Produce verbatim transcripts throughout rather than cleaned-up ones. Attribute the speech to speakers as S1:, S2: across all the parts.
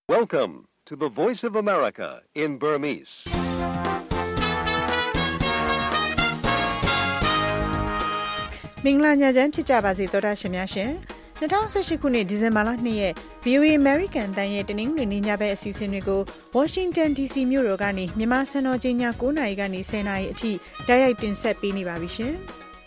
S1: Welcome to the Voice of America in Burmese.
S2: ။မင်္ဂလာညချမ်းဖြစ်ကြပါစေသောတာရှင်များရှင်။၂၀၁၈ခုနှစ်ဒီဇင်ဘာလ၂ရက် ဗွီအိုအေ American တန်ရဲ့တနင်္ဂနွေနေ့ညဘက်အစီအစဉ်တွေကို Washington ဒီ စီ မြို့တော်ကနေမြန်မာစံတော်ချိန်ည၉နာရီကနေ၁၀နာရီအထိတိုက်ရိုက်တင်ဆက်ပေးနေပါပြီရှင်။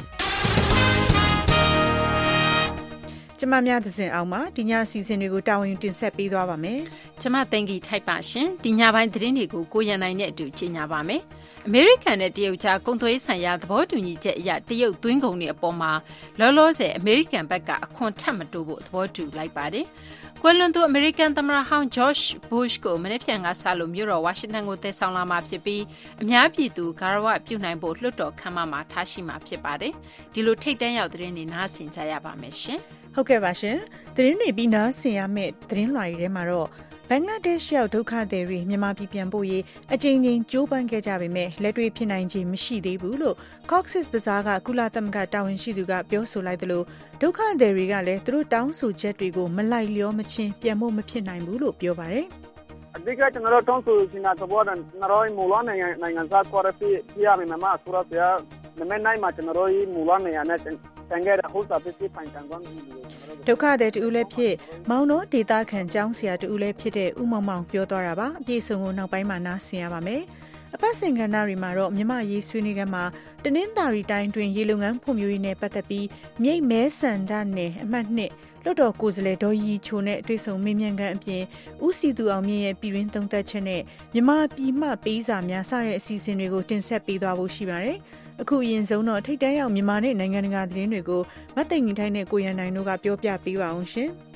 S2: ကျမများသစဉ်အောင်မှာဒီညအစီအစဉ်တွေကိုတာဝန်ယူတင်ဆက်ပေးသွားပါမယ်
S3: ။ကျမသိင်္ဂီထိုက်ပါရှင်။ဒီညပိုင်းသတင်းတွေကိုကိုရန်နိုင်နဲ့အတူကြီးညာပါမယ်။အမေရိကန်နဲ့တရုတ်ကြားကုန်သွယ်ရေးဆိုင်ရာသဘောတူညီချက်အရတရုတ်သွင်းကုန်တွေအပေါ်မှာလောလောဆယ်အမေရိကန်ဘက်ကအခွန်ထပ်မတိုးဖို့သဘောတူလိုက်ပါတယ်။ကွယ်လွန်သူအမေရိကန်သမ္မတဟောင်း George Bush ကိုမနေ့ပြန်ကစလို့မြို့တော်ဝါရှင်တန်ကိုတည်ဆောင်လာမှာဖြစ်ပြီးအများပြည်သူဂါရဝပြုနိုင်ဖို့လွှတ်တော်ခန်းမမှာထားရှိမှာဖြစ်ပါတယ်။ဒီလိုထိတ်တန့်ရောက်သတင်းတွေနားဆင်ကြရပါမယ်ရှင်
S2: ။ဟုတ်ကဲ့ပါရှင်။သတင်းတွေပြီးနားဆင်ရမယ့်သတင်းလွှာတွေထဲမှာတော့ဘင်္ဂလားဒေ့ရှ်ရောက်ဒုက္ခသည်တွေမြန်မာပြည်ပြန်ပို့ရေးအကြိမ်ကြိမ်ကြိုးပမ်းခဲ့ကြပေမဲ့လက်တွေ့ဖြစ်နိုင်ခြင်းမရှိသေးဘူးလို့ Cox's Bazar ကကုလသမဂ္ဂတာဝန်ရှိသူကပြောဆိုလိုက်သလိုဒုက္ခသည်တွေကလည်းသူတို့တောင်းဆိုချက်တွေကိုမလိုက်လျောမချင်းပြန်ဖို့မဖြစ်နိုင်ဘူးလို့ပြောပါတယ်
S4: ။အဓိကကျွန်တော်တို့တောင်းဆိုနေတာကဘောဒန်နော်မူလနိုင်ငံနိုင်ငံသားကော်ရပီပြရမယ်မှာဆိုတော့ပြနမနိုင်မှာကျွန်တော်တို့မူလနိုင်ငံနဲ့တန်ခဲ့တဲ့ဟိုစာပစ္စည်းပိုင်တန်ကွန်
S2: ဒုက္ခသည်တူလည်းဖြစ်မောင်တော်ဒေတာခန်ကျောင်းဆရာတူလည်းဖြစ်တဲ့ဦးမောင်မောင်ပြောသွားတာပါအပြည့်စုံကိုနောက်ပိုင်းမှာနားဆင်ရပါမယ်အပတ်စဉ်ကဏ္ဍတွေမှာတော့မြမရေးဆွေးနွေးခန်းမှာတနင်္သာရီတိုင်းတွင်ရေလုံငန်းဖွံ့ဖြိုးရေးနဲ့ပတ်သက်ပြီးမြိတ်မဲဆန္ဒနယ်အမှတ်နှစ်လွှတ်တော်ကိုယ်စားလှယ်ဒေါ်ရီချိုနဲ့အတွေ့ဆုံမေးမြန်းခန်းအပြင်ဦးစီသူအောင်မြင့်ရဲ့ပြည်တွင်းသုံးသပ်ချက်နဲ့မြမပြည်မှပေးစာများစတဲ့အစီအစဉ်တွေကိုတင်ဆက်ပေးသွားဖို့ရှိပါတယ်အခုအရင်ဆုံးတော့ထိတ်တန့်ရောက်မြန်မာနဲ့နိုင်ငံတကာသတင်းတွေကိုမသိင်္ဂီထိုင်းနဲ့ကိုရန်နိုင်တို့ကပြောပြပေးပါအောင်ရှင်
S3: ။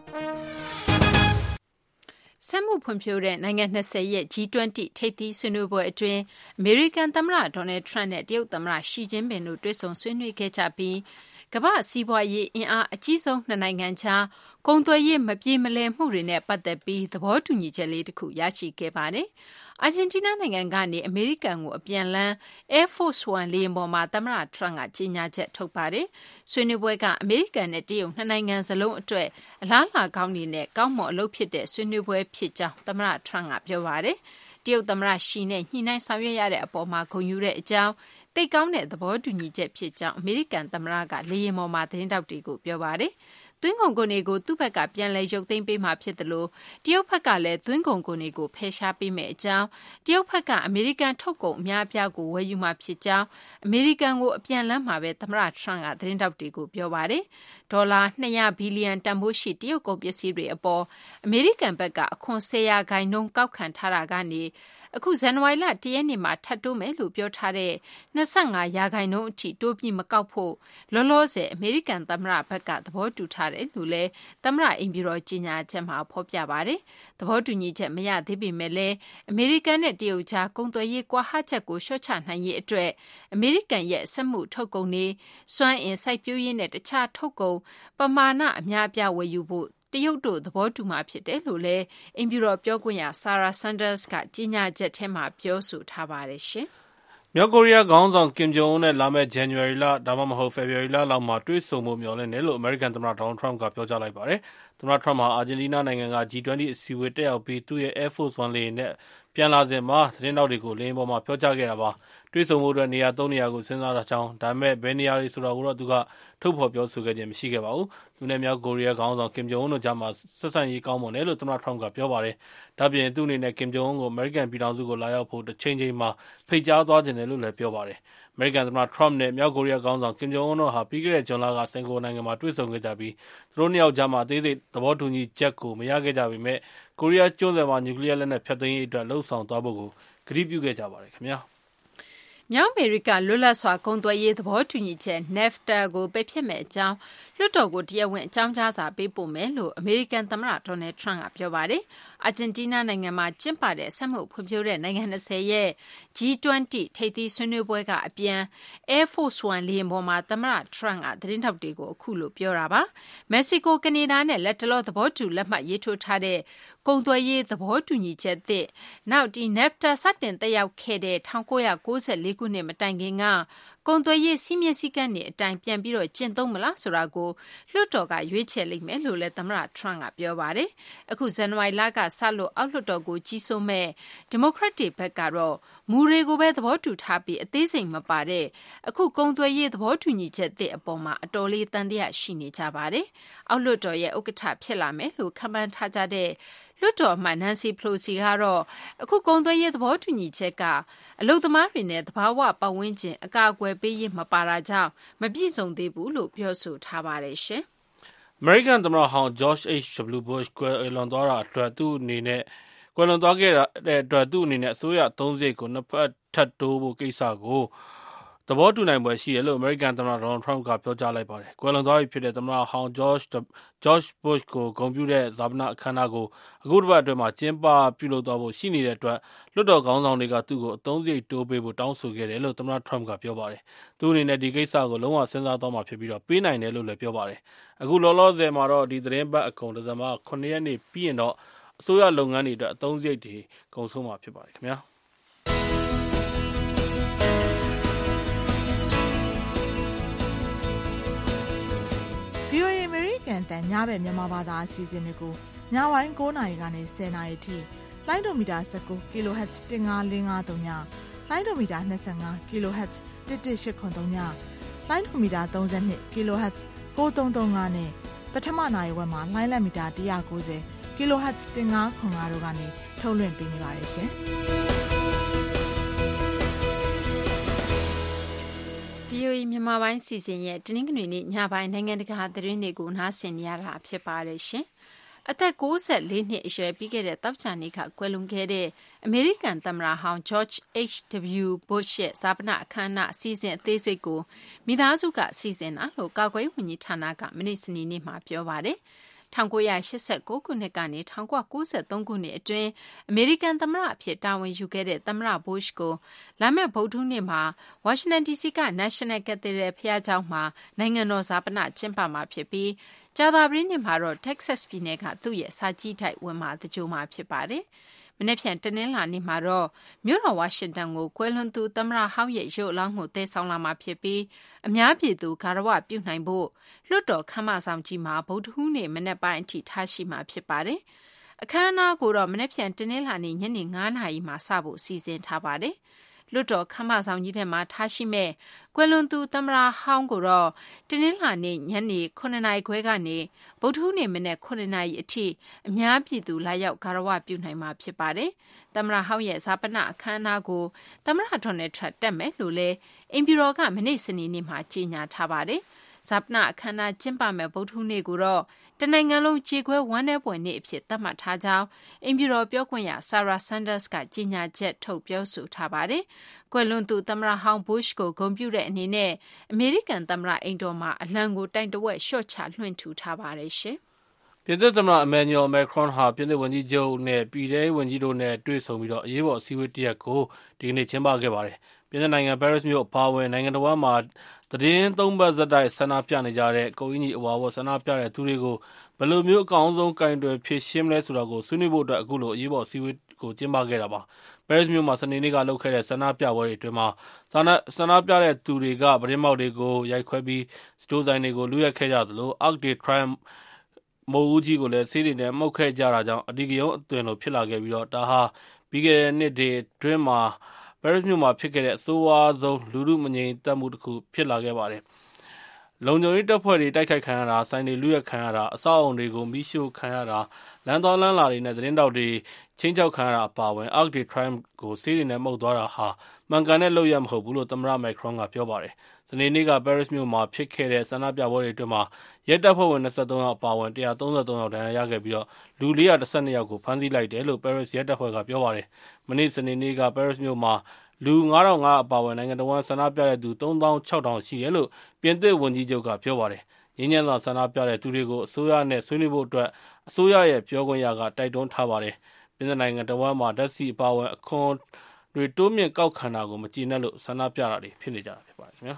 S3: စက်မှုဖွံ့ဖြိုးတဲ့နိုင်ငံ၂၀ရဲ့ ဂျီ ၂၀ ထိပ်သီးဆွေးနွေးပွဲအတွင်းအမေရိကန်သမ္မတဒေါ်နယ်ထရန့်နဲ့တရုတ်သမ္မတရှီကျင်းပင်တို့တွေ့ဆုံဆွေးနွေးခဲ့ကြပြီးကမ္ဘာ့စီးပွားရေးအင်အားအကြီးဆုံးနှစ်နိုင်ငံကြားကုန်သွယ်ရေးမပြေမလည်မှုတွေနဲ့ပတ်သက်ပြီးသဘောတူညီချက်လေးတစ်ခုရရှိခဲ့ပါတယ်။အာဂျင်တီးနားနိုင်ငံကနေအမေရိကန်ကိုအပြန်လန်း Air Force One လေယာဉ်ပေါ်မှာသမ္မတထရန့်ကကြေညာချက်ထုတ်ပါတယ်။ဆွေးနွေးပွဲကအမေရိကန်နဲ့တရုတ်နှစ်နိုင်ငံစလုံးအတွက်အလားအလာကောင်းတွေနဲ့ကောင်းမွန်အလုပ်ဖြစ်တဲ့ဆွေးနွေးပွဲဖြစ်ကြောင်းသမ္မတထရန့်ကပြောပါတယ်။တရုတ်သမ္မတရှီနဲ့ညှိနှိုင်းဆောင်ရွက်ရတဲ့အပေါ်မှာဂုဏ်ယူတဲ့အကြောင်းတိတ်ကောင်းတဲ့သဘောတူညီချက်ဖြစ်ကြောင်းအမေရိကန်သမ္မတကလေယာဉ်ပေါ်မှာသတင်းတောက်တွေကိုပြောပါတယ်။သွင်းကုန်ကုန်တွေကိုသူ့ဘက်ကပြန်လည်ရုပ်သိမ်းပေးမှာဖြစ်တယ်လို့တရုတ်ဘက်ကလည်းသွင်းကုန်ကုန်တွေကိုဖယ်ရှားပေးမယ်အကြောင်းတရုတ်ဘက်ကအမေရိကန်ထုတ်ကုန်အများအပြားကိုဝယ်ယူမှာဖြစ်ကြောင်းအမေရိကန်ကိုအပြန်လန်းမှာပဲသမ္မတထရန့်ကသတင်းတောက်တွေကိုပြောပါတယ်ဒေါ်လာ၂၀၀ဘီလီယံတန်ဖိုးရှိတရုတ်ကုန်ပစ္စည်းတွေအပေါ်အမေရိကန်ဘက်ကအခွန်၁၀ရာခိုင်နှုန်းကောက်ခံထားတာကနေအခုဇန်နဝါရီလ၁ရက်နေ့မှာထပ်တိုးမယ်လို့ပြောထားတဲ့၂၅ရာခိုင်နှုန်းအထိတိုးပြီးမကောက်ဖို့လောလောဆယ်အမေရိကန်သမ္မတဘက်ကသဘောတူထားတယ်လို့လည်းသမ္မတအိမ်ဖြူတော်ကြီးညာချက်မှာဖော်ပြပါတယ်။သဘောတူညီချက်မရသေးပေမဲ့လည်းအမေရိကန်နဲ့တရုတ်ကြားကုန်သွယ်ရေးကွာဟချက်ကိုလျှော့ချနိုင်ရေးအတွက်အမေရိကန်ရဲ့စက်မှုထုတ်ကုန်တွေစွမ်းအင်စိုက်ပျိုးရေးနဲ့တခြားထုတ်ကုန်ပမာဏအများအပြားဝယ်ယူဖို့တရုတ်တို့သဘောတူမှာဖြစ်တယ်လို့လည်းအင်ဖြူတော်ပြောခွင့်ရ Sarah Sanders ကကြေညာချက်ထဲမှာပြောဆိုထားပါတယ်ရှင်
S5: ။မြောက်ကိုရီးယားခေါင်းဆောင်ကင်ဂျုံအွန်းနဲ့လာမယ့်ဇန်နဝါရီလဒါမှမဟုတ်ဖေဖော်ဝါရီလလောက်မှာတွေ့ဆုံမှုမျှော်လင့်တယ်လို့အမေရိကန်သမ္မတဒေါ်နယ်ထရန့်ကပြောကြားလိုက်ပါတယ်။သမ္မတထရန့်ဟာအာဂျင်တီးနားနိုင်ငံက ဂျီ ၂၀ အစည်းအဝေးတက်ရောက်ပြီးသူ့ရဲ့ Air Force One လေယာဉ်နဲ့ပြန်လာစဉ်မှာသတင်းတောက်တွေကိုလေယာဉ်ပေါ်မှာပြောကြားခဲ့တာပါ။တွေ့ဆုံမှုအတွက်နေရာသုံးနေရာကိုစဉ်းစားတာကြောင်းဒါပေမဲ့ဘယ်နေရာတွေဆိုတာကိုတော့သူကထုတ်ဖော်ပြောဆိုခဲ့ခြင်းမရှိခဲ့ပါဘူး။သူနဲ့မြောက်ကိုရီးယားခေါင်းဆောင်ကင်ဂျုံအွန်းတို့ကြားမှာဆက်ဆံရေးကောင်းမွန်တယ်လို့သမ္မတထရန့်ကပြောပါတယ်။ဒါ့ပြင်သူ့အနေနဲ့ကင်ဂျုံအွန်းကိုအမေရိကန်ပြည်ထောင်စုကိုလာရောက်ဖို့တစ်ချိန်ချိန်မှာဖိတ်ကြားသွားခြင်းတယ်လို့လည်းပြောပါတယ်။အမေရိကန်သမ္မတထရန့်နဲ့မြောက်ကိုရီးယားခေါင်းဆောင်ကင်ဂျုံအွန်းတို့ဟာပြီးခဲ့တဲ့ဇွန်လကစင်ကာပူနိုင်ငံမှာတွေ့ဆုံခဲ့ကြပြီးသူတို့နှစ်ယောက်ကြားမှာအသေးစိတ်သဘောတူညီချက်ကိုမရခဲ့ကြပေမဲ့ကိုရီးယားကျွန်းဆွယ်မှာနျူကလ িয়ার လက်နက်ဖျက်သိမ်းရေးအတွက်လှုံ့ဆော်သွားဖို့ကိုကတိပြုခဲ့ကြပါတယ်ခင်ဗျာ
S3: ။မြောက်အမေရိကလွတ်လပ်စွာကုန်သွယ်ရေးသဘောတူညီချက် NAFTA ကိုပယ်ဖျက်မယ့်အကြောင်းလွှတ်တော်ကိုတရားဝင်အကြောင်းကြားစာပေးပို့မယ်လို့အမေရိကန်သမ္မတဒေါ်နယ်ထရန့်ကပြောပါတယ်။အာဂျင်တီးနားနိုင်ငံမှာကျင်းပတဲ့စက်မှုဖွံ့ဖြိုးတဲ့နိုင်ငံ၂၀ရဲ့ ဂျီ ၂၀ ထိပ်သီးဆွေးနွေးပွဲကအပြန် Air Force One လေယာဉ်ပေါ်မှာသမ္မတထရန့်ကသတင်းထောက်တွေကိုအခုလိုပြောတာပါ။မက္ကဆီကို၊ကနေဒါနဲ့လက်တလောသဘောတူလက်မှတ်ရေးထိုးထားတဲ့ကုန်သွယ်ရေးသဘောတူညီချက်သစ်နောက်ဒီ NAFTA စတင်သက်ရောက်ခဲ့တဲ့၁၉၉၄ခုနှစ်မတိုင်ခင်ကကုန်သွယ်ရေးစီးမြင့်စည်းကမ်းတွေအတိုင်းပြန်ပြီးတော့ကျင့်သုံးမလားဆိုတာကိုလွှတ်တော်ကရွေးချယ်လိမ့်မယ်လို့လည်းသမ္မတ Trump ကပြောပါတယ်။အခုဇန်နဝါရီလကစလို့အောက်လွှတ်တော်ကိုကြီးစိုးမဲ့ဒီမိုကရက်တစ်ဘက်ကတော့မူတွေကိုပဲသဘောတူထားပြီးအသေးစိတ်မပါတဲ့အခုကုန်သွယ်ရေးသဘောတူညီချက်သစ်အပေါ်မှာအတော်လေးတန်တရားရှိနေကြပါတယ်။အောက်လွှတ်တော်ရဲ့ဥက္ကဋ္ဌဖြစ်လာမယ်လို့ခန့်မှန်းထားကြတဲ့လွှတ်တော်အမတ် Nancy Pelosi ကတော့အခုကုန်သွယ်ရေးသဘောတူညီချက်က အလုပ်သမားတွေနဲ့သဘာဝပတ်ဝန်းကျင်အကာအကွယ်ပေးရေးမပါတာကြောင့်မပြည့်စုံသေးဘူးလို့ပြောဆိုထားပါတယ်ရှင်
S5: ။ American သမ္မတဟောင်း George H W Bush ကွယ်လွန်သွားတာအတွက်သူ့အနေနဲ့ကွယ်လွန်သွားခဲ့တဲ့အတွက်သူ့အနေနဲ့အစိုးရသုံးစရိတ်ကိုနှစ်ဖက်ထပ်တိုးဖို့ကိစ္စကိုသဘောတူနိုင်ပွဲရှိတယ်လို့ American သမ္မတ Donald Trump ကပြောကြားလိုက်ပါတယ်။ကွယ်လွန်သွားပြီဖြစ်တဲ့သမ္မတဟောင်း George George Bush ကိုဂုဏ်ပြုတဲ့ဈာပနအခမ်းအနားကိုအခုတစ်ပတ်အတွင်းမှာကျင်းပပြုလုပ်သွားဖို့ရှိနေတဲ့အတွက်လွှတ်တော်ခေါင်းဆောင်တွေကသူ့ကိုအသုံးစရိတ်တိုးပေးဖို့တောင်းဆိုခဲ့တယ်လို့သမ္မတ Trump ကပြောပါတယ်။သူ့အနေနဲ့ဒီကိစ္စကိုလုံးဝစဉ်းစားသွားမှာဖြစ်ပြီးတော့ပေးနိုင်တယ်လို့လည်းပြောပါတယ်။အခုလောလောဆယ်မှာတော့ဒီသတင်းပတ်အကုန်ဒီဇင်ဘာခုနှစ်ရက်နေ့ပြီးရင်တော့အစိုးရလုပ်ငန်းတွေအတွက်အသုံးစရိတ်တွေကုန်ဆုံးမှာဖြစ်ပါတယ်ခင်ဗျာ။
S6: ဗွီအိုအေ American တန်ညဘက်မြန်မာဘာသာအစီအစဉ်တွေကိုညပိုင်း၉နာရီကနေ၁၀နာရီထိလိုင်းဒိုမီတာ၁၉ kHz ၁၅၄၅၃ညလိုင်းဒိုမီတာ၂၅ kHz ၁၁၈၇၃ညလိုင်းဒိုမီတာ၃၂ kHz ၉၃၃၅နဲ့ပထမနာရီဝက်မှာလိုင်းလက်မီတာ၁၉၀ kHz ၁၅၇၅တို့ကနေထုတ်လွှင့်ပေးနေပါတယ်ရှင်။
S3: ဗွီအိုအေမြန်မာပိုင်းစီစဉ်ရဲ့တနင်္ဂနွေနေ့ညပိုင်းနိုင်ငံတကာသတင်းတွေကိုနားဆင်နေရတာဖြစ်ပါတယ်ရှင်။အသက်၉၄နှစ်အရွယ်ပြီးခဲ့တဲ့တောက်ချာနေ့ကကွယ်လွန်ခဲ့တဲ့အမေရိကန်သမ္မတဟောင်း George H W Bush ရဲ့ဈာပနအခမ်းအနားအစီအစဉ်အသေးစိတ်ကိုမိသားစုကစီစဉ်တာလို့ကာကွယ်ရေးဝန်ကြီးဌာနကမနေ့စနေနေ့မှာပြောပါတယ်။၁၉၈၉ခုနှစ်ကနေ၁၉၉၃ခုနှစ်အတွင်းအမေရိကန်သမ္မတအဖြစ်တာဝန်ယူခဲ့တဲ့သမ္မတ Bush ကိုလာမယ့်ဗုဒ္ဓဟူးနေ့မှာဝါရှင်တန် ဒီစီ က National Cathedral ဘုရားကျောင်းမှာနိုင်ငံတော်ဈာပနကျင်းပမှာဖြစ်ပြီးကြာသပတေးနေ့မှာတော့ Texas ပြည်နယ်ကသူ့ရဲ့စာကြည့်တိုက်ဝင်မှာသကြိုမှာဖြစ်ပါတယ်။မနေ့ဖြန်တနင်္လာနေ့မှာတော့မြို့တော်ဝါရှင်တန်ကိုကွယ်လွန်သူသမ္မတဟောင်းရဲ့ရုပ်အလောင်းကိုသယ်ဆောင်လာမှာဖြစ်ပြီးအများပြည်သူဂါရဝပြုနိုင်ဖို့လွှတ်တော်ခမ်းမဆောင်ကြီးမှာဗုဒ္ဓဟူးနေ့မနက်ပိုင်းအထိထားရှိမှာဖြစ်ပါတယ်။အခမ်းအနားကိုတော့မနေ့ဖြန်တနင်္လာနေ့ညနေ၅နာရီမှာစဖို့စီစဉ်ထားပါတယ်။လွှတ်တော်ခမ်းမဆောင်ကြီးထဲမှာထားရှိမဲ့ကွယ်လွန်သူသမ္မတဟောင်းကိုတော့တနင်္လာနေ့ညနေခုနှစ်နာရီခွဲကနေဗုဒ္ဓဟူးနေ့မနက်ခုနှစ်နာရီအထိအများပြည်သူလာရောက်ဂါရဝပြုနိုင်မှာဖြစ်ပါတယ်။သမ္မတဟောင်းရဲ့ဈာပနအခမ်းအနားကိုသမ္မတဒေါ်နယ်ထရန့်တက်မယ်လို့လည်းအိမ်ဖြူတော်ကမနေ့စနေနေ့မှာကြေညာထားပါတယ်။ဈာပနအခမ်းအနားကျင်းပမဲ့ဗုဒ္ဓဟူးနေ့ကိုတော့တနိုင်ငံလုံးကြေကွဲဝမ်းနည်းပွဲနေ့အဖြစ်သတ်မှတ်ထားကြောင်းအိမ်ဖြူတော်ပြောခွင့်ရ Sarah Sanders ကကြေညာချက်ထုတ်ပြောဆိုထားပါတယ်။ကွယ်လွန်သူသမ္မတဟောင်း Bush ကိုဂုဏ်ပြုတဲ့အနေနဲ့အမေရိကန်သမ္မတအိမ်တော်မှာအလံကိုတိုင်တဝက်လျှော့ချလွှင့်ထူထားပါတယ်ရှင်
S5: ။ပြင်သစ်သမ္မတ Emmanuel Macron ဟာပြင်သစ်ဝန်ကြီးချုပ်နဲ့ပြည်ထဲရေးဝန်ကြီးတို့နဲ့တွေ့ဆုံပြီးတော့အရေးပေါ်အစည်းအဝေးတစ်ရပ်ကိုဒီကနေ့ကျင်းပခဲ့ပါတယ်။ပြင်သစ်နိုင်ငံပဲရစ်မြို့အပါအဝင်နိုင်ငံတော်ဝန်မှာသတင်းသုံးပတ်ဇက်တိုက်ဆန္ဒပြနေကြတဲ့ကိုအင်းကြီးအဝါဝဆန္ဒပြတဲ့သူတွေကိုဘယ်လိုမျိုးအကောင်းဆုံးကင်တွယ်ဖြည့်ရှင်းမလဲဆိုတာကိုဆွေးနွေးဖို့အတွက်အခုလိုအရေးပေါ်အစည်းအဝေးကိုကျင်းပခဲ့တာပါ။ပဲရစ်မြို့မှာစနေနေ့ကလုပ်ခဲ့တဲ့ဆန္ဒပြပွဲတွေအတွင်းမှာဆန္ဒဆန္ဒပြတဲ့သူတွေကပရင်းမောက်တွေကိုရိုက်ခွဲပြီးစတိုးဆိုင်တွေကိုလူရက်ခဲ့ကြသလို Arc de Triomphe မိုးဦးကြီးကိုလည်းဆေးတွေနဲ့မှုတ်ခဲ့ကြတာကြောင့်အဓိကရုဏ်းအသွင်လိုဖြစ်လာခဲ့ပြီးတော့ဒါဟာပြီးခဲ့တဲ့နှစ်တွေအတွင်းမှာပဲရစ်မြို့မှာဖြစ်ခဲ့တဲ့အဆိုးဝါးဆုံးလူမှုမငြိမ်သက်မှုတစ်ခုဖြစ်လာခဲ့ပါတယ်။လုံခြုံရေးတပ်ဖွဲ့တွေတိုက်ခိုက်ခံရတာဆိုင်တွေလူရက်ခံရတာအဆောက်အအုံတွေကိုမိရှို့ခံရတာလမ်းသွားလမ်းလာတွေနဲ့သတင်းတောက်တွေချင်းချောက်ခံရတာအပါအဝင် Arc de Triomphe ကိုဆေးတွေနဲ့မှုတ်သွားတာဟာမှန်ကန်တဲ့လုပ်ရမဟုတ်ဘူးလို့သမ္မတ Macron ကပြောပါတယ်။စနေနေ့ကပဲရစ်မြို့မှာဖြစ်ခဲ့တဲ့ဆန္ဒပြပွဲတွေအတွင်းမှာရဲတပ်ဖွဲ့ဝင်၂၃ယောက်အပါအဝင်၁၃၃ယောက်ဒဏ်ရာရခဲ့ပြီးတော့လူ၄၁၂ယောက်ကိုဖမ်းဆီးလိုက်တယ်လို့ပဲရစ်ရဲတပ်ဖွဲ့ကပြောပါတယ်။မနေ့စနေနေ့ကပဲရစ်မြို့မှာလူ၅ထောင်၅အပါအဝင်နိုင်ငံတော်ဝန်ဆန္ဒပြတဲ့သူ၃သောင်း၆ထောင်ရှိတယ်လို့ပြင်သစ်ဝန်ကြီးချုပ်ကပြောပါတယ်။ငြိမ်းချမ်းစွာဆန္ဒပြတဲ့သူတွေကိုအစိုးရနဲ့ဆွေးနွေးဖို့အတွက်အစိုးရရဲ့ပြောခွင့်ရကတိုက်တွန်းထားပါတယ်။ပြင်သစ်နိုင်ငံတော်ဝန်မှာဓာတ်ဆီအပါအဝင်အခွန်တွေတိုးမြင့်ကောက်ခံတာကိုမကျေနပ်လို့ဆန္ဒပြတာတွေဖြစ်နေကြတာဖြစ်ပါတယ်ခင်ဗျာ။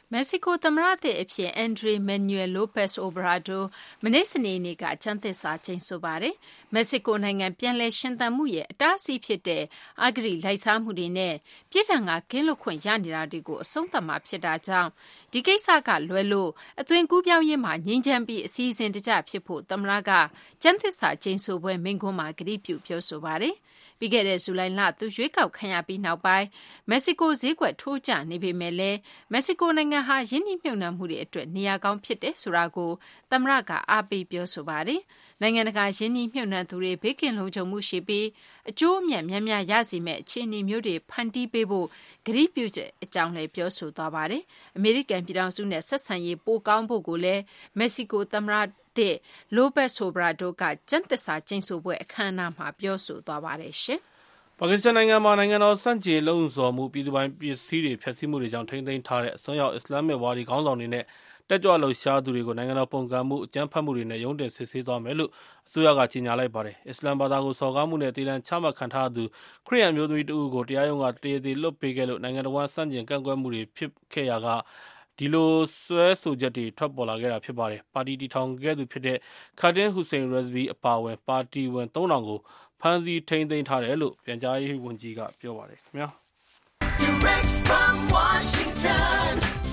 S3: မက္ကဆီကိုသမ္မတသစ်အဖြစ်အန်ဒရီမန်နျူယ်လိုပက်စ်အိုဘရာဒိုမနေ့စနေနေ့ကကျမ်းသစ္စာကျိန်ဆိုပါတယ်။မက္ကဆီကိုနိုင်ငံပြန်လည်ရှင်သန်မှုရဲ့အတားအဆီးဖြစ်တဲ့အဂတိလိုက်စားမှုတွေနဲ့ပြည်ထံကကင်းလွတ်ခွင့်ရနေတာတွေကိုအဆုံးသတ်မှာဖြစ်တာကြောင့်ဒီကိစ္စကလွဲလို့အသွင်ကူးပြောင်းရေးမှာငြိမ်းချမ်းပြီးအစီအစဉ်တကျဖြစ်ဖို့သမ္မတကကျမ်းသစ္စာကျိန်ဆိုပွဲမိန့်ခွန်းမှာကတိပြုပြောဆိုပါတယ်။ပြီးခဲ့တဲ့ဇူလိုင်လသူရွေးကောက်ခံရပြီးနောက်ပိုင်းမက္ကဆီကိုဈေးကွက်ထိုးကျနေပေမဲ့လည်းမက္ကဆီကိုနိုင်ငံဟာရင်းနှီးမြှုပ်နှံမှုတွေအတွက်နေရာကောင်းဖြစ်တယ်ဆိုတာကိုသမ္မတကအားပေးပြောဆိုပါတယ်။နိုင်ငံတကာရင်းနှီးမြှုပ်နှံသူတွေဘေးကင်းလုံခြုံမှုရှိပြီးအကျိုးအမြတ်များများရစေမယ့်အခြေအနေမျိုးတွေဖန်တီးပေးဖို့ကတိပြုတဲ့အကြောင်းလည်းပြောဆိုသွားပါတယ်။အမေရိကန်ပြည်ထောင်စုနဲ့ဆက်ဆံရေးပိုကောင်းဖို့ကိုလည်းမက္ကဆီကိုသမ္မတလိုပက်ဆိုဘရာဒိုကကျမ်းသစ္စာကျိန်ဆိုပွဲအခမ်းအနားမှာပြောဆိုသွားပါတယ်ရှင်
S5: ။ပါကစ္စတန်နိုင်ငံမှာနိုင်ငံတော်စန့်ကျင်လှုံ့ဆော်မှုပြည်သူပိုင်ပစ္စည်းတွေဖျက်ဆီးမှုတွေကြောင့်ထိန်းသိမ်းထားတဲ့အစွန်းရောက်အစ္စလာမစ်ဝါဒီခေါင်းဆောင်တွေနဲ့တက်ကြွလှုပ်ရှားသူတွေကိုနိုင်ငံတော်ပုံကံမှုအကြမ်းဖက်မှုတွေနဲ့ရုံးတင်စစ်ဆေးသွားမယ်လို့အစိုးရကကြေညာလိုက်ပါတယ်။အစ္စလာမ်ဘာသာကိုစော်ကားမှုနဲ့တည်တံ့ချမှတ်ခံထားသူခရစ်ယာန်မျိုးသမီးတဦးကိုတရားရုံးကတရားသေလွှတ်ပေးခဲ့လို့နိုင်ငံတော်ဝန်စန့်ကျင်ကန့်ကွက်မှုတွေဖြစ်ခဲ့ရာကဒီလိုဆွဲဆိုချက်တွေထွက်ပေါ်လာခဲ့တာဖြစ်ပါတယ်။ပါတီတည်ထောင်ခဲ့သူဖြစ်တဲ့ခါတင်ဟူစိန်ရက်ဇ်ဗီအပါအဝင်ပါတီဝင်သုံးထောင်ကိုဖမ်းဆီးထိန်းသိမ်းထားတယ်လို့ပြန်ကြားရေးဝန်ကြီးကပြောပါတယ်ခင်ဗျာ။ Direct from Washington,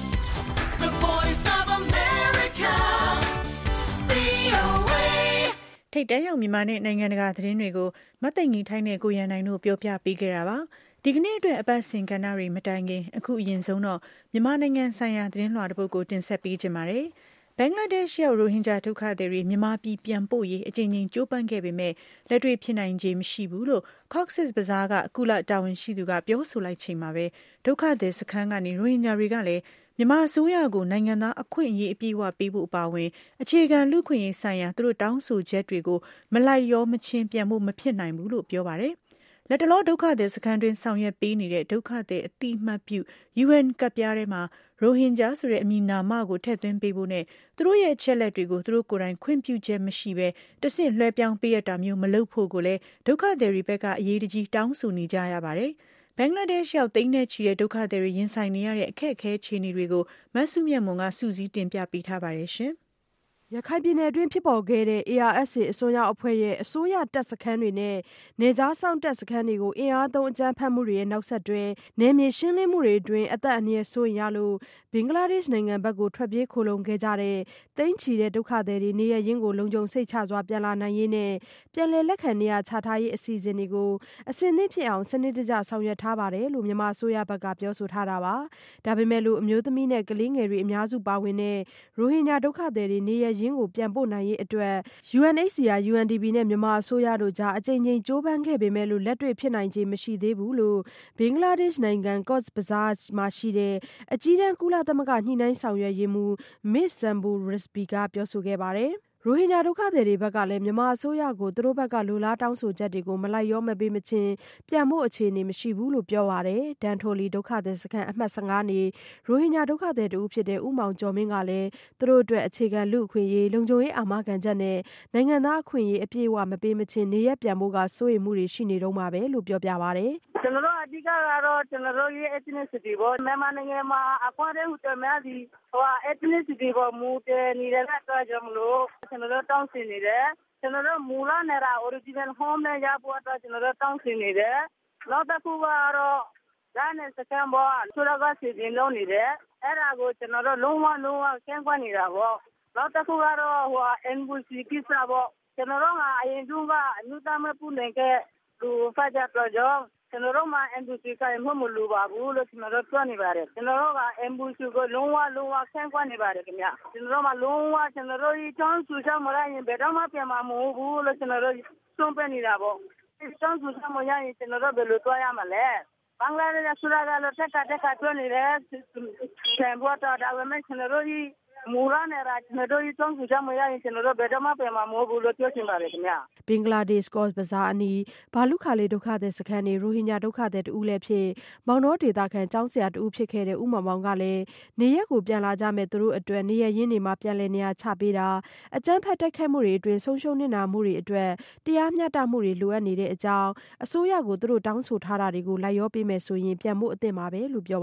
S5: the voice of America, ဗွီအိုအေ
S2: ထိပ်တန်းရောက်မြန်မာနဲ့နိုင်ငံတကာသတင်းတွေကိုမသိင်္ဂီထိုင်းနဲ့ကိုရန်နိုင်တို့ပြောပြပေးခဲ့တာပါ။ဒီကနေ့အတွက်အပတ်စဉ်ကဏ္ဍတွေမတိုင်ခင်အခုအရင်ဆုံးတော့မြန်မာနိုင်ငံဆိုင်ရာသတင်းလွှာတစ်ပုဒ်ကိုတင်ဆက်ပေးချင်ပါတယ်။ဘင်္ဂလားဒေ့ရှ်ရောက်ရိုဟင်ဂျာဒုက္ခသည်တွေမြန်မာပြည်ပြန်ပို့ရေးအကြိမ်ကြိမ်ကြိုးပမ်းခဲ့ပေမဲ့လက်တွေ့ဖြစ်နိုင်ခြေမရှိဘူးလို့ Cox's Bazar ကကုလတာဝန်ရှိသူကပြောဆိုလိုက်ချိန်မှာပဲဒုက္ခသည်စခန်းကနေရိုဟင်ဂျာတွေကလည်းမြန်မာအစိုးရကိုနိုင်ငံသားအခွင့်အရေးအပြည့်အဝပေးဖို့အပါအဝင်အခြေခံလူ့အခွင့်အရေးဆိုင်ရာသူတို့တောင်းဆိုချက်တွေကိုမလိုက်ရောမချင်းပြန်ဖို့မဖြစ်နိုင်ဘူးလို့ပြောပါတယ်။လက်တလောဒုက္ခသည်စခန်းတွင်ဆောင်ရွက်ပေးနေတဲ့ဒုက္ခသည်အတိအမှတ်ပြု ယူအန် ကပ်ပြားထဲမှာရိုဟင်ဂျာဆိုတဲ့အမည်နာမကိုထည့်သွင်းပေးဖို့နဲ့သူတို့ရဲ့အချက်လက်တွေကိုသူတို့ကိုယ်တိုင်ခွင့်ပြုချက်မရှိဘဲတဆင့်လွှဲပြောင်းပေးရတာမျိုးမလုပ်ဖို့ကိုလည်းဒုက္ခသည်တွေဘက်ကအရေးတကြီးတောင်းဆိုနေကြရပါတယ်။ဘင်္ဂလားဒေ့ရှ်ရောက်သိန်းနဲ့ချီတဲ့ဒုက္ခသည်တွေရင်ဆိုင်နေရတဲ့အခက်အခဲအခြေအနေတွေကိုမဆုမြတ်မွန်ကစုစည်းတင်ပြပေးထားပါတယ်ရှင်။
S7: ရခိုင်ပြည်နယ်အတွင်းဖြစ်ပေါ်ခဲ့တဲ့ အေအာအက်စ်အေ အစွန်းရောက်အဖွဲ့ရဲ့အစိုးရတပ်စခန်းတွေနဲ့နေကြားစောင့်တပ်စခန်းတွေကိုအင်အားသုံးအကြမ်းဖက်မှုတွေရဲ့နောက်ဆက်တွဲနယ်မြေရှင်းလင်းမှုတွေအတွင်းအသက်အန္တရာယ်စိုးရိမ်ရလို့ဘင်္ဂလားဒေ့ရှ်နိုင်ငံဘက်ကိုထွက်ပြေးခိုလုံခဲ့ကြတဲ့သိန်းချီတဲ့ဒုက္ခသည်တွေနေရရင်းကိုလုံခြုံစိတ်ချစွာပြန်လာနိုင်ရေးနဲ့ပြန်လည်လက်ခံနေရချထားရေးအစီအစဉ်တွေကိုအစင်းသင့်ဖြစ်အောင်စနစ်တကျဆောင်ရွက်ထားပါတယ်လို့မြန်မာအစိုးရဘက်ကပြောဆိုထားတာပါ။ဒါပေမဲ့လို့အမျိုးသမီးနဲ့ကလေးငယ်တွေအများစုပါဝင်တဲ့ရိုဟင်ဂျာဒုက္ခသည်တွေနေရရင်းကိုပြန်ပို့နိုင်ရေးအတွက် ယူအန် အိတ် စီ အာ ယူ အန် ဒီ ပီ နဲ့မြန်မာအစိုးရတို့ကြားအကြိမ်ကြိမ်ကြိုးပမ်းခဲ့ပေမဲ့လို့လက်တွေ့ဖြစ်နိုင်ခြေမရှိသေးဘူးလို့ဘင်္ဂလားဒေ့ရှ်နိုင်ငံ Cox's Bazar မှာရှိတဲ့အကြီးတန်းကုလသမဂ္ဂညှိနှိုင်းဆောင်ရွက်ရေးမှူး Miss Sambul Rizvi ကပြောဆိုခဲ့ပါတယ်။ရိုဟင်ဂျာဒုက္ခသည်တွေဘက်ကလည်းမြန်မာအစိုးရကိုသူတို့ဘက်ကလိုလားတောင်းဆိုချက်တွေကိုမလိုက်ရောမပေးမချင်းပြန်ဖို့အခြေအနေမရှိဘူးလို့ပြောပါတယ်။ဒန်ထိုလီဒုက္ခသည်စခန်းအမှတ် ဆယ့်ငါးနေရိုဟင်ဂျာဒုက္ခသည်တူဖြစ်တဲ့ဦးမောင်ကျော်မင်းကလည်းသူတို့အတွက်အခြေခံလူ့အခွင့်အရေးလုံခြုံရေးအာမခံချက်နဲ့နိုင်ငံသားအခွင့်အရေးအပြည့်အဝမပေးမချင်းနေရပြန်ဖို့ကစိုးရိမ်မှုတွေရှိနေတော့မှာပဲလို့ပြောပြပါတယ်
S4: ။ကျွန်တော်တို့အဓိကကတော့ကျွန်တော်တို့ရဲ့ ethnicity ပေါ့မြန်မာနိုင်ငံမှာအခွင့်အရေးဟူတယ်များဒီဟို ethnicity ပေါ်မူတည်နေတဲ့အတွက်ကြောင့်မလို့ကျွန်တော်တို့တောင်းဆိုနေတယ်ကျွန်တော်တို့မူလနေတာ original home နဲ့ရဖို့အတွက်ကျွန်တော်တို့တောင်းဆိုနေတယ်နောက်တစ်ခုကတော့ဒါနဲ့စကန်ပေါ်ဆူရကစီစဉ်လုပ်နေတယ်အဲ့ဒါကိုကျွန်တော်တို့လုံးဝလုံးဝကန့်ကွက်နေတာပေါ့နောက်တစ်ခုကတော့ဟို အန် ဗီ စီ ကိစ္စပေါ့ကျွန်တော်တို့ကအရင်ကအလူသားမပူနိုင်ခဲ့သူဖတ်ကြတော့ကျွန်တော်တို့မှာ အန် ဗီ စီ ကမှမလိုပါဘူးလို့ကျွန်တော်တို့ပြောနေပါတယ်ကျွန်တော်တို့က အန် ဗီ စီ ကိုလုံးဝလုံးဝဆန့်ကွက်နေပါတယ်ခင်ဗျကျွန်တော်တို့မှာလုံးဝကျွန်တော်တို့ချောင်းဆူချမရရင်ဘယ်တော့မှပြန်မှာမဟုတ်ဘူးလို့ကျွန်တော်တို့ဆုံးဖြတ်နေတာပေါ့ချောင်းဆူချမရရင်ကျွန်တော်တို့ဘယ်လိုသွားရမလဲဘင်္ဂလားဒေ့ရှ်ဆူရာကလည်းတက်တက်တက်တွနေတယ်ဆန်ဘောတာဒါပေမဲ့ကျွန်တော်တို့မူရနေတာကျွန်တော်တို့တောင်းဆိုကြမရရင်ကျွန်တော်တို့ဘယ်တော့မှပြန်မှာမဟုတ်ဘူးလို့ပြောချင်ပါတယ်ခင်ဗျ
S7: ဘင်္ဂလားဒေ့ရှ် Cox's Bazar အနီးဘာလုခါလေးဒုက္ခသည်စခန်းနေရိုဟင်ဂျာဒုက္ခသည်တူလည်းဖြစ်မောင်တော်ဒေသခံကျောင်းဆရာတူဖြစ်ခဲ့တဲ့ဦးမောင်မောင်ကလည်းနေရက်ကိုပြန်လာကြမဲ့သူတို့အတွက်နေရရင်းနေမှာပြန်လည်နေရာချပေးတာအကြမ်းဖက်တိုက်ခိုက်မှုတွေအတွင်းဆုံးရှုံးနေတာမှုတွေအတွက်တရားမျှတမှုတွေလိုအပ်နေတဲ့အကြောင်းအစိုးရကိုသူတို့တောင်းဆိုထားတာတွေကိုလိုက်ရောပေးမယ်ဆိုရင်ပြန်ဖို့အသင့်ပါပဲလို့ပြောပါတယ်။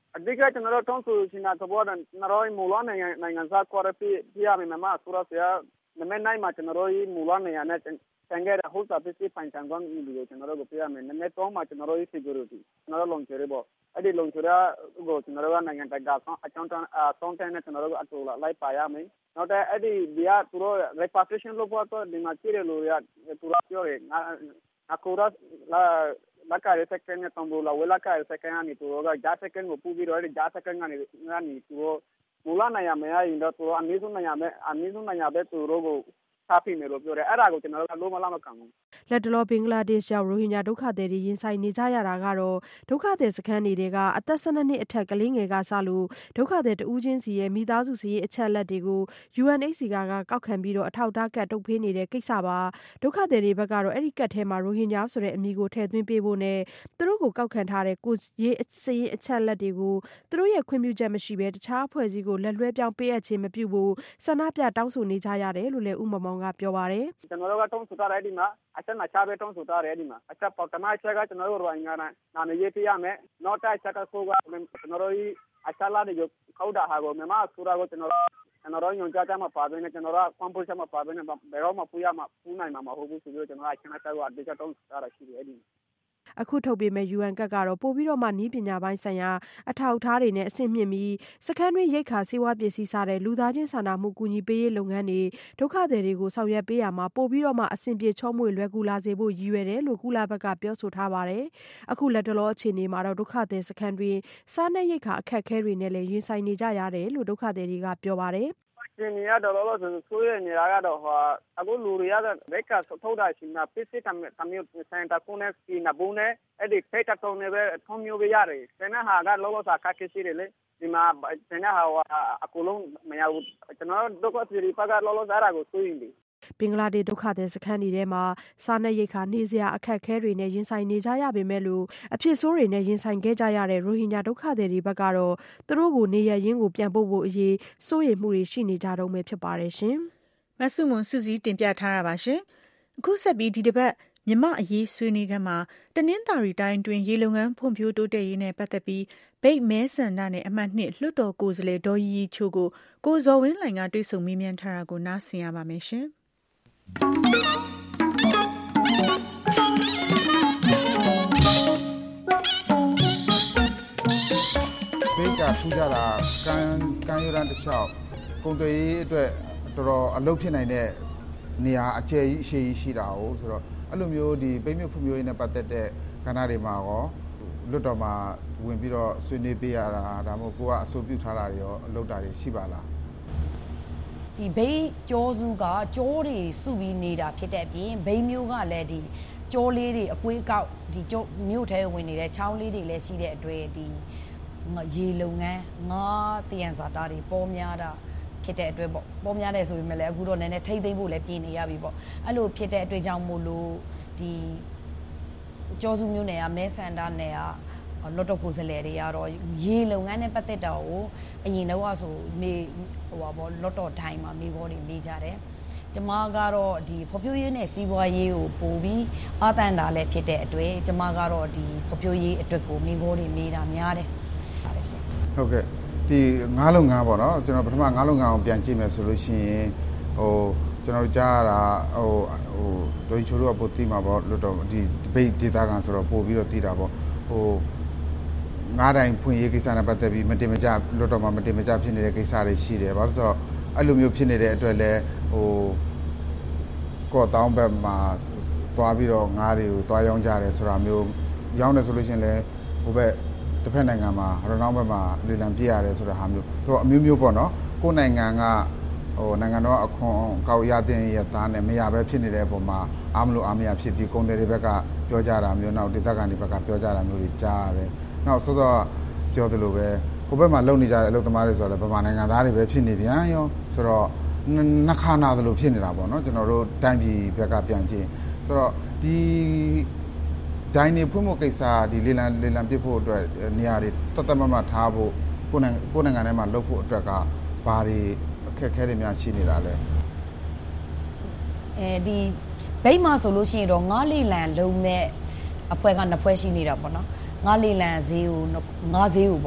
S8: အဓိကကျွန်တော်တို့တောင်းဆိုချင်တာကတော့ကျွန်တော်တို့မူလနိုင်ငံနိုင်ငံသားကော်ရပီပြရမယ်မှာဆိုတော့ဆရာနမနိုင်မှာကျွန်တော်တို့မူလနိုင်ငံနဲ့တန်ကြတဲ့ဟုတ်တာပစ္စည်းပိုင်တန်ကောင်မျိုးကိုကျွန်တော်တို့ပြရမယ်နမတော့မှာကျွန်တော်တို့ security ကျွန်တော်တို့လုံခြုံရေးပေါ့အဲ့ဒီလုံခြုံရေးကိုကျွန်တော်တို့ကနိုင်ငံတကာဆောင်အကြောင်းတန်းအဆောင်တန်းနဲ့ကျွန်တော်တို့ကအတူလိုက်ပါရမယ်နောက်တဲ့အဲ့ဒီဒီကသူတို့ repatriation လုပ်ဖို့တော့ဒီမှာကြည့်ရလို့ရသူတို့ပြောတယ်ငါအခုတော့လာလာကရစကန်နဲ့တံပိုးလာဝလာကရစကန်ကနေသူတို့ကဂျာစကန်ကိုပူပြီးတော့အဲ့ဒီဂျာစကန်ကနေကနေသူတို့မူလနိုင်ငံမှာရင်တော့သူတို့အနည်းဆုံးနိုင်ငံမှာအနည်းဆုံးနိုင်ငံပဲသူတို့ကိုစားဖိမယ်လို့ပြောတယ်အဲ့ဒါကိုကျွန်တော်တို့ကလုံးဝမခံဘူး
S7: လက်တလောဘင်္ဂလားဒေ့ရှ်ရောက်ရိုဟင်ဂျာဒုက္ခသည်တွေရင်ဆိုင်နေကြရတာကတော့ဒုက္ခသည်စခန်းတွေကအသက်၁၂နှစ်အထက်ကလေးငယ်ကစလို့ဒုက္ခသည်တဦးချင်းစီရဲ့မိသားစုစီရဲ့အချက်လက်တွေကို ယူအန်အိတ်စီအာကကောက်ခံပြီးတော့အထောက်အထားကတ်တုပ်ဖေးနေတဲ့ကိစ္စပါဒုက္ခသည်တွေဘက်ကတော့အဲ့ဒီကတ်ထဲမှာရိုဟင်ဂျာဆိုတဲ့အမည်ကိုထည့်သွင်းပေးဖို့နဲ့သူတို့ကိုကောက်ခံထားတဲ့ကိုရေးစီရဲ့အချက်လက်တွေကိုသူတို့ရဲ့ခွင့်ပြုချက်မရှိဘဲတခြားအဖွဲ့အစည်းကိုလက်လွှဲပြောင်းပေးအပ်ခြင်းမပြုဖို့ဆန္ဒပြတောင်းဆိုနေကြရတယ်လို့လည်းဦးမောင်မောင်ကပြောပါတယ်
S8: ကျွန်တော်တို့ကတောင်းဆိုထားတဲ့ဒီမှာအချက်နဲ့ချပဲတောင်းဆိုထားတယ်ဒီမှာအချက်ပေါ်တမအချက်ကကျွန်တော်တို့ရိုဟင်ဂျာနာမည်ရေးပြရမယ်နောက်တစ်ချက်ကဆိုကကျွန်တော်တို့အချက်လာတွေကိုကောက်တာဟာကိုမြန်မာအစိုးရကကျွန်တော်ကျွန်တော်ညွှန်ကြားချက်မှာပါပေးနေကျွန်တော်တို့ကွန်ပို့ချက်မှာပါပေးနေဘယ်တော့မှပူရမှာပူနိုင်မှာမဟုတ်ဘူးဆိုပြီးကျွန်တော်အချက်နဲ့ချက်ကအဓိကတောင်းဆိုထားတာရှိတယ်အဲ့ဒီ
S7: အခုထုတ်ပေးမဲ့ ယူအန် ကတ်ကတော့ပို့ပြီးတော့မှနည်းပညာပိုင်းဆိုင်ရာအထောက်အထားတွေနဲ့အဆင့်မြင့်ပြီးစခန်းတွင်းရိတ်ခါစေဝါပစ္စည်းစားတဲ့လူသားချင်းစာနာမှုကူညီပေးရေးလုပ်ငန်းတွေဒုက္ခသည်တွေကိုဆောင်ရွက်ပေးရမှာပို့ပြီးတော့မှအဆင်ပြေချောမွေ့လွယ်ကူလာစေဖို့ရည်ရွယ်တယ်လို့ကုလဘက်ကပြောဆိုထားပါတယ်အခုလက်တလောအခြေအနေမှာတော့ဒုက္ခသည်စခန်းတွင်းစားနပ်ရိတ်ခါအခက်အခဲတွေနဲ့လည်းရင်ဆိုင်နေကြရတယ်လို့ဒုက္ခသည်တွေကပြောပါတယ်
S8: ဒီနေရာတော့လို့ဆိုရနေတာကတော့ဟာအခုလူတွေကဘက်ကထုတ်တာရှိမှာပစ္စည်းတမျိုးစင်တာကုန်းနဲ့စီနဘူးနဲ့အဲ့ဒီဖိတ်တုံးနေပဲထုံမျိုးပဲရတယ်ဆယ်နှစ်ဟာကလောလောဆာခက်ခဲရှိတယ်လေဒီမှာဆယ်နှစ်ဟာအကူလုံးမရဘူးကျွန်တော်တို့ကစီရီဖကလောလောဆာရာကိုစိုးရင်
S7: ဘင်္ဂလားဒေ့ရှ်ဒုက္ခသည်စခန်းတွေထဲမှာစားနပ်ရိက္ခာနေစရာအခက်အခဲတွေနဲ့ရင်ဆိုင်နေကြရပေမဲ့လို့အဖြစ်ဆိုးတွေနဲ့ရင်ဆိုင်ခဲ့ကြရတဲ့ရိုဟင်ဂျာဒုက္ခသည်တွေဘက်ကတော့သူတို့ကိုနေရရင်းကိုပြန်ပို့ဖို့အရေးစိုးရိမ်မှုတွေရှိနေကြတော့မယ်ဖြစ်ပါတယ်ရှင်
S2: မဆုမွန်စုစည်းတင်ပြထားတာပါရှင်အခုဆက်ပြီးဒီတစ်ပတ်မြမအရေးဆွေးနွေးခန်းမှာတနင်္သာရီတိုင်းတွင်ရေလုံငန်းဖွံ့ဖြိုးတိုးတက်ရေးနဲ့ပတ်သက်ပြီးဗိတ်မဲဆန္ဒနဲ့အမှတ်နှစ်လွှတ်တော်ကိုယ်စားလှယ်ဒေါ်ရီရီချိုကိုကိုဇော်ဝင်းလှိုင်ကတွေ့ဆုံမေးမြန်းထားတာကိုနားဆင်ရပါမယ်ရှင်
S9: ဘေးကထူးကြတာကန်းကန်းရန်တစ်လျှောက်ကုန်သွယ်ရေးအတွက်တော်တော်အလုပ်ဖြစ်နိုင်တဲ့နေရာအကျယ်ကြီးအရှိကြီးရှိတာ哦ဆိုတော့အဲ့လိုမျိုးဒီပိမြုပ်ဖွံ့ဖြိုးရေးနဲ့ပတ်သက်တဲ့ကဏ္ဍတွေမှာရောလွတ်တော်မှာဝင်ပြီးတော့ဆွေးနွေးပေးရတာဒါမှမဟုတ်ကိုကအဆိုပြုထားတာတွေရောအလုပ်တာတွေရှိပါလား
S10: ဒီဘိတ်ကြောစုကကြောတွေစုပြီးနေတာဖြစ်တဲ့အပြင်ဘိတ်မျိုးကလည်းဒီကြောလေးတွေအကွေးကောက်ဒီကြောမြို့ထဲဝင်နေတဲ့ချောင်းလေးတွေလည်းရှိတဲ့အတွက်ဒီရေလုံငန်းငါးတယံဇာတာတွေပေါ်များတာဖြစ်တဲ့အတွက်ပေါ့ပေါ်များတယ်ဆိုပေမဲ့လည်းအခုတော့နည်းနည်းထိမ့်သိမ့်ဖို့လည်းပြင်နေရပြီပေါ့အဲ့လိုဖြစ်တဲ့အတွက်ကြောင့်မို့လို့ဒီကြောစုမျိုးနယ်ကမဲဆန္ဒနယ်ကလော်တော်ကိုယ်စားလှယ်တွေကတော့ရေလုံငန်းနဲ့ပတ်သက်တာကိုအရင်တော့ဆိုမေဟိုပါဘောလော်တော်ထိုင်မှာမေဘောတွေမေးကြတယ်ကျမကတော့ဒီဖော်ပြရေးနဲ့စီးပွားရေးကိုပို့ပြီးအာတန်တာလည်းဖြစ်တဲ့အတွက်ကျမကတော့ဒီဖော်ပြရေးအတွက်ကိုမေဘောတွေမေးတာများတယ်
S9: ဟုတ်ကဲ့ဒီငါးလုံးငါးပေါ့နော်ကျွန်တော်ပထမငါးလုံးငါးအောင်ပြန်ကြည့်မယ်ဆိုလို့ရှိရင်ဟိုကျွန်တော်ကြားရတာဟိုဟိုဒိုချိုတို့ကပို့တိမှာပေါ့လို့တော့ဒီဘိတ်ဒေတာကန်ဆိုတော့ပို့ပြီးတော့တိတာပေါ့ဟိုငါးတိုင်းဖွင့်ရေးကိစ္စနဲ့ပတ်သက်ပြီးမတင်မကြလွတ်တော်မှာမတင်မကြဖြစ်နေတဲ့ကိစ္စတွေရှိတယ်ဘာလို့ဆိုတော့အဲ့လိုမျိုးဖြစ်နေတဲ့အတွက်လဲဟိုကော့တောင်းဘက်မှာသွားပြီးတော့ငါးတွေကိုသွားရောင်းကြတယ်ဆိုတာမျိုးရောင်းတယ်ဆိုလို့ရှိရင်လဲဟိုဘက်တစ်ဖက်နိုင်ငံမှာရနောင်းဘက်မှာလေလံပြရတယ်ဆိုတာဟာမျိုးသူအမျိုးမျိုးပေါ့နော်ကိုယ်နိုင်ငံကဟိုနိုင်ငံတော်အခွန်ကောက်ရတဲ့ရသားနဲ့မရပဲဖြစ်နေတဲ့ပုံမှာအားမလို့အားမရဖြစ်ပြီးကုန်တယ်တွေဘက်ကပြောကြတာမျိုးနောက်ဒေသခံတွေဘက်ကပြောကြတာမျိုးတွေကြားရတယ်နောက်စောစောပြောသလိုပဲဟိုဘက်မှာလုံနေကြတဲ့အလုပ်သမားတွေဆိုတော့ဗမာနိုင်ငံသားတွေပဲဖြစ်နေပြန်ရောဆိုတော့နှခါနာသလိုဖြစ်နေတာပေါ့နော်ကျွန်တော်တို့တိုင်းပြည်ဘက်ကပြန်ကြည့်ဆိုတော့ဒီဒိုင်းနေဖွင့်ဖို့ကိစ္စဒီလေလံလေလံပြစ်ဖို့အတွက်နေရာတွေတတ်တတ်မမထားဖို့ကိုယ်နိုင်ငံကိုယ်နိုင်ငံထဲမှာလုပ်ဖို့အတွက်ကဘာတွေအခက်အခဲတွေများရှိနေတာလဲ
S10: အဲဒီဘိတ်မှာဆိုလို့ရှိရင်တော့ငါးလေလံလုံးမဲ့အဖွဲ့ကနှစ်ဖွဲ့ရှိနေတာပေါ့နော်ငါးလေလံဈေးကိုငါးဈေးကိုပေါ့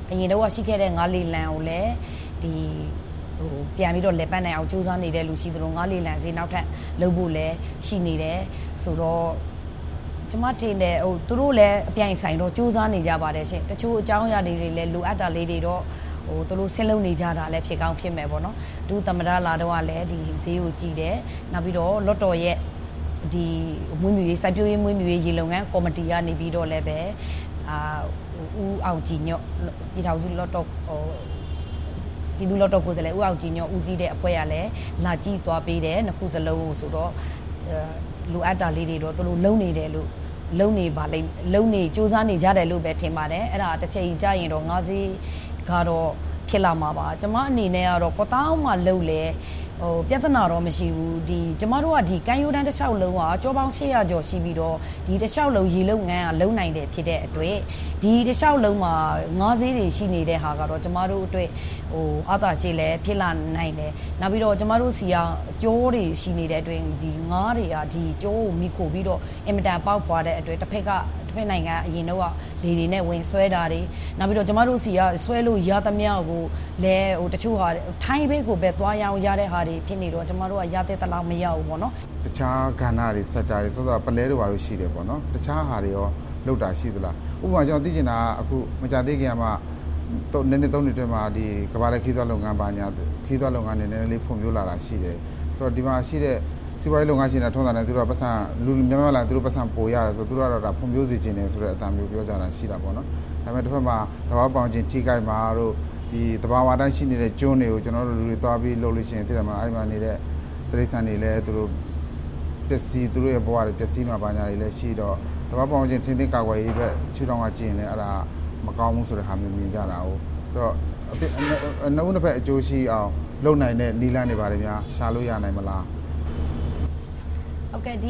S10: အရင်တော့ရှိခဲ့တဲ့ငါးလီလန်ကိုလည်းဒီဟိုပြန်ပြီးတော့လက်ပတ်နိုင်အောင်စူးစမ်းနေတဲ့လူရှိသလိုငါးလီလန်စီနောက်ထပ်လုပ်ဖို့လည်းရှိနေတယ်ဆိုတော့ကျမထင်တယ်ဟိုသူတို့လည်းအပြိုင်ဆိုင်တော့စူးစမ်းနေကြပါတယ်ရှင်တချို့အကြောင်းအရာတွေလည်းလိုအပ်တာလေးတွေတော့ဟိုသူတို့ဆင်းလုံးနေကြတာလည်းဖြစ်ကောင်းဖြစ်မယ်ပေါ့နော်ဒုသမရလာတော့ကလည်းဒီဈေးကိုကြည့်တယ်နောက်ပြီးတော့လော့တော်ရဲ့ဒီမွေးမြူရေးစိုက်ပျိုးရေးမွေးမြူရေးရေလုံငန်းကော်မတီကနေပြီးတော့လည်းပဲအာဦးအောင်ကြည်ညော့ပြည်ထောင်စုလော့တော်ဟိုပြည်သူလော့တော်ကိုယ်စားလှယ်ဦးအောင်ကြည်ညော့ဦးစီးတဲ့အဖွဲ့ကလည်းလာကြည့်သွားပေးတယ်နှစ်ခုစလုံးကိုဆိုတော့လိုအပ်တာလေးတွေတော့သူတို့လုံနေတယ်လို့လုံနေပါလိမ့်လုံနေစူးစမ်းနေကြတယ်လို့ပဲထင်ပါတယ်အဲ့ဒါတစ်ချိန်ကြာရင်တော့ငါးစီးကတော့ဖြစ်လာမှာပါကျမအနေနဲ့ကတော့ကောတောင်းမှလှုပ်လေဟိုပြဿနာတော့မရှိဘူးဒီကျမတို့ကဒီကမ်းရိုးတန်းတစ်လျှောက်လုံးကကြောပေါင်း၈ရာကျော်ရှိပြီးတော့ဒီတစ်လျှောက်လုံးရေလုံငန်းကလုံနိုင်တယ်ဖြစ်တဲ့အတွက်ဒီတစ်လျှောက်လုံးမှာငါးဈေးတွေရှိနေတဲ့ဟာကတော့ကျမတို့အတွက်ဟိုအသာကျေလဲဖြစ်လာနိုင်တယ်နောက်ပြီးတော့ကျမတို့စီကကြောတွေရှိနေတဲ့အတွက်ဒီငါးတွေကဒီကြောကိုမိခိုပြီးတော့အင်မတန်ပေါက်ပွားတဲ့အတွက်တစ်ဖက်ကတစ်ဖက်နိုင်ငံအရင်တော့လေတွေနဲ့ဝင်ဆွဲတာတွေနောက်ပြီးတော့ကျမတို့စီကဆွဲလို့ရသမျှကိုလဲဟိုတချို့ဟာထိုင်းဘက်ကိုပဲသွားရအောင်ရတဲ့ဟာတွေဖြစ်နေတော့ကျမတို့ကရတဲ့တလောက်မရဘူးပေါ့နော်
S9: တခြားကဏ္ဍတွေစက်တာတွေဆိုတော့ပလဲတွေပါလို့ရှိတယ်ပေါ့နော်တခြားဟာတွေရောလောက်တာရှိသလားဥပမာကျွန်တော်သိချင်တာအခုမကြသေးခင်ကမှတော့နည်းနည်းသုံးနှစ်တွင်းမှာဒီကဘာလက်ခီးသွားလုပ်ငန်းပါညာခီးသွားလုပ်ငန်းနည်းနည်းလေးဖွံ့ဖြိုးလာတာရှိတယ်ဆိုတော့ဒီမှာရှိတဲ့စီးပွားရေးလုပ်ငန်းရှင်တွေထုံးတာနဲ့သူတို့ကပတ်စံလူများများလာသူတို့ပတ်စံပို့ရတယ်ဆိုတော့သူတို့ကတော့ဒါဖွံ့ဖြိုးစေခြင်းတယ်ဆိုတဲ့အတန်မျိုးပြောကြတာရှိတာပေါ့နော်ဒါပေမဲ့တစ်ဖက်မှာသဘာဝပေါင်းခြင်းထိခိုက်မှာတို့ဒီသဘာဝတိုင်းရှိနေတဲ့ကျွန်းတွေကိုကျွန်တော်တို့လူတွေသွားပြီးလုပ်လို့ရှိရင်သိတယ်မှာအဲ့မှာနေတဲ့တိရစ္ဆာန်တွေလည်းသူတို့ပျက်စီးသူတို့ရဲ့ဘဝတွေပျက်စီးမှာပါညာတွေလည်းရှိတော့သဘာဝပေါင်းခြင်းထင်းထင်းကာကွယ်ရေးအတွက်ချူတောင်းကကြည့်ရင်လည်းအဲ့ဒါမကောင်းဘူးဆိုတဲ့ဟာမျိုးမြင်ကြတာဟုတ်ဆိုတော့အပြအနှုတ်တစ်ဖက်အကျိုးရှိအောင်လုပ်နိုင်တဲ့နီလန်းတွေပါတယ်များရှာလို့ရနိုင်မလား
S10: ဟုတ်ကဲ့ဒီ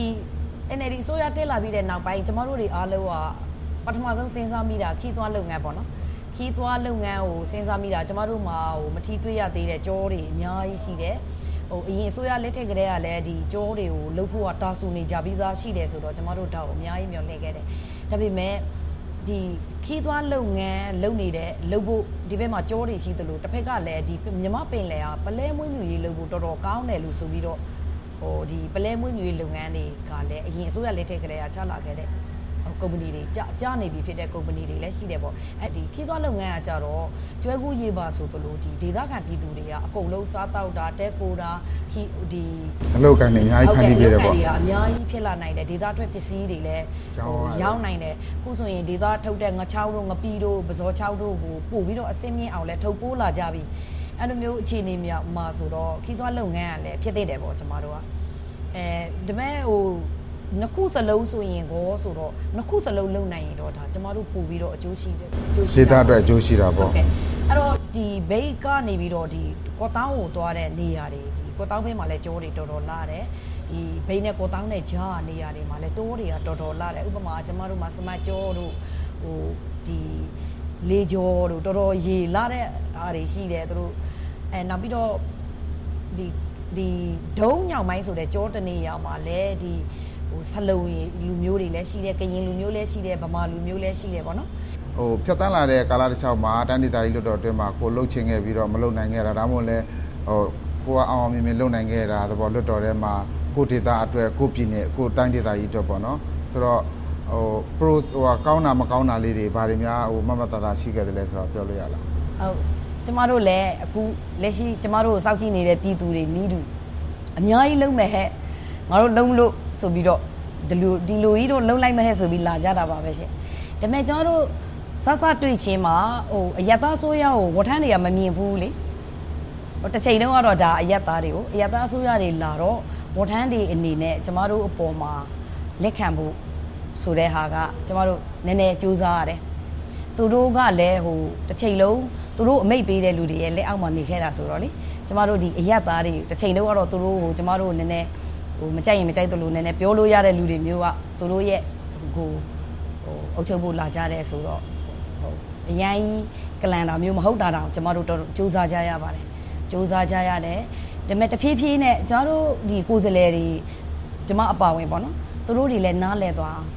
S10: N L D ဆိုရတက်လာပြီးတဲ့နောက်ပိုင်းကျမတို့တွေအားလုံးကပထမဆုံးစဉ်းစားမိတာခီးသွွားလုပ်ငန်းပေါ့နော်ခီးသွွားလုပ်ငန်းကိုစဉ်းစားမိတာကျမတို့မှာဟိုမထီးတွေ့ရသေးတဲ့ကြောတွေအများကြီးရှိတယ်ဟိုအရင်ဆိုရလက်ထက်ကလေးကလည်းဒီကြောတွေကိုလှုပ်ဖို့ကတာဆူနေကြပြီးသားရှိတယ်ဆိုတော့ကျမတို့တော့အများကြီးမျှော်လင့်ခဲ့တယ်ဒါပေမဲ့ဒီခီးသွွားလုပ်ငန်းလုပ်နေတဲ့လုပ်ဖို့ဒီဘက်မှာကြောတွေရှိသလိုတစ်ဖက်ကလည်းဒီမြမပင်လယ်ကပလဲမွေးမြူရေးလုပ်ဖို့တော်တော်ကောင်းတယ်လို့ဆိုပြီးတော့ဟိုဒီပလဲမွေးမြူရေးလုပ်ငန်းတွေကလည်းအရင်အစိုးရလက်ထက်ကလေးကချလာခဲ့တဲ့ကုမ္ပဏီတွေကြကြနေပြီဖြစ်တဲ့ကုမ္ပဏီတွေလည်းရှိတယ်ပေါ့အဲ့ဒီခီးသွွားလုပ်ငန်းကကြတော့ကျွဲကူးရေးပါဆိုသလိုဒီဒေသခံပြည်သူတွေကအကုန်လုံးစားတောက်တာတဲကိုတာခီဒီ
S9: အလုပ်ကိုင်းနေအများကြီးဖန်တီးပြတယ်ပေါ့
S10: အများကြီးဖြစ်လာနိုင်တယ်ဒေသထွက်ပစ္စည်းတွေလည်းရောက်နိုင်တယ်ခုဆိုရင်ဒေသထုတ်တဲ့ငချောင်းတို့ငပီးတို့ပဇောချောင်းတို့ကိုပို့ပြီးတော့အစင်းမြင့်အောင်လဲထုတ်ပိုးလာကြပြီအဲ့လိုမျိုးအခြေအနေများမှာဆိုတော့ခီးသွွားလုပ်ငန်းကလည်းဖြစ်သေးတယ်ပေါ့ကျမတို့ကအဲဒါမဲ့ဟိုနှစ်ခုစလုံးဆိုရင်ကိုဆိုတော့နှစ်ခုစလုံးလုံနိုင်ရင်တော့ဒါကျမတို့ပို့ပြီးတော့အကျိုးရှိတယ်
S9: အကျိုးရှိတာအတွက်အကျိုးရှိတာပေါ့
S10: အဲ့တော့ဒီဘိတ်ကနေပြီးတော့ဒီကောတောင်းကိုသွားတဲ့နေရာတွေဒီကောတောင်းဘက်မှာလည်းကျိုးတွေတော်တော်လာတယ်ဒီဘိတ်နဲ့ကောတောင်းနဲ့ကြားနေရာတွေမှာလည်းတိုးတွေကတော်တော်လာတယ်ဥပမာကျမတို့မှာစမတ်ကျော်တို့ဟိုဒီလေကျော်တို့တော်တော်ရေလာတဲ့အားတွေရှိတယ်သူတို့အဲနောက်ပြီးတော့ဒီဒီဒုံညောင်မိုင်းဆိုတဲ့ကြောတနေရာမှာလည်းဒီဟိုဆလုံလူမျိုးတွေလည်းရှိတယ်ကရင်လူမျိုးလည်းရှိတယ်ဗမာလူမျိုးလည်းရှိတယ်ပေါ့နော်
S9: ဟိုဖြတ်တန်းလာတဲ့ကာလတစ်လျှောက်မှာတန်းဒေသကြီးလွတ်တော်အတွင်းမှာကိုလှုပ်ချင်ခဲ့ပြီးတော့မလှုပ်နိုင်ခဲ့တာဒါမှမဟုတ်လဲဟိုကိုကအောင်အောင်မြင်မြင်လှုပ်နိုင်ခဲ့တာသဘောလွတ်တော်ထဲမှာကိုဒေသအတွက်ကိုပြည်နယ်ကိုတိုင်းဒေသကြီးအတွက်ပေါ့နော်ဆိုတော့ဟို pro ဟိုကောင်းတာမကောင်းတာလေးတွေဘာတွေများဟိုမမတတာရှိခဲ့တယ်လဲဆိုတော့ပြောလို့ရလား
S10: ဟုတ်ကျမတို့လည်းအခုလက်ရှိကျမတို့စောင့်ကြည့်နေတဲ့ပြည်သူတွေနီးတူအများကြီးလုံးမဲ့ဟဲ့ငါတို့လုံးလို့ဆိုပြီးတော့ဒီလိုဒီလိုကြီးတော့လုံးလိုက်မဲ့ဟဲ့ဆိုပြီးလာကြတာပါပဲရှင်ဒါပေမဲ့ကျမတို့စစတွေ့ချင်းမှာဟိုအယက်သားဆိုးရကိုဝထန်းတွေကမမြင်ဘူးလေဟိုတစ်ချိန်တုန်းကတော့ဒါအယက်သားတွေကိုအယက်သားဆိုးရတွေလာတော့ဝထန်းတွေအနေနဲ့ကျမတို့အပေါ်မှာလက်ခံဖို့ဆိုတဲ့ဟာကကျမတို့နည်းနည်းစူးစမ်းရတယ်သူတို့ကလည်းဟိုတစ်ချိန်လုံးသူတို့အမိတ်ပေးတဲ့လူတွေရဲ့လက်အောက်မှာနေခဲ့တာဆိုတော့လေကျမတို့ဒီအရက်သားတွေတစ်ချိန်လုံးကတော့သူတို့ဟိုကျမတို့နည်းနည်းဟိုမကြိုက်ရင်မကြိုက်သလိုနည်းနည်းပြောလို့ရတဲ့လူတွေမျိုးကသူတို့ရဲ့ဟိုဟိုအုပ်ချုပ်ဖို့လာကြတယ်ဆိုတော့ဟိုအရင်ကလန်တာမျိုးမဟုတ်တာတောင်ကျမတို့တော့စူးစမ်းကြရပါတယ်စူးစမ်းကြရတယ်ဒါပေမဲ့တဖြည်းဖြည်းနဲ့ကျမတို့ဒီကိုယ်စလဲတွေကျမအပါဝင်ပေါ့နော်သူတို့တွေလည်းနားလဲသွား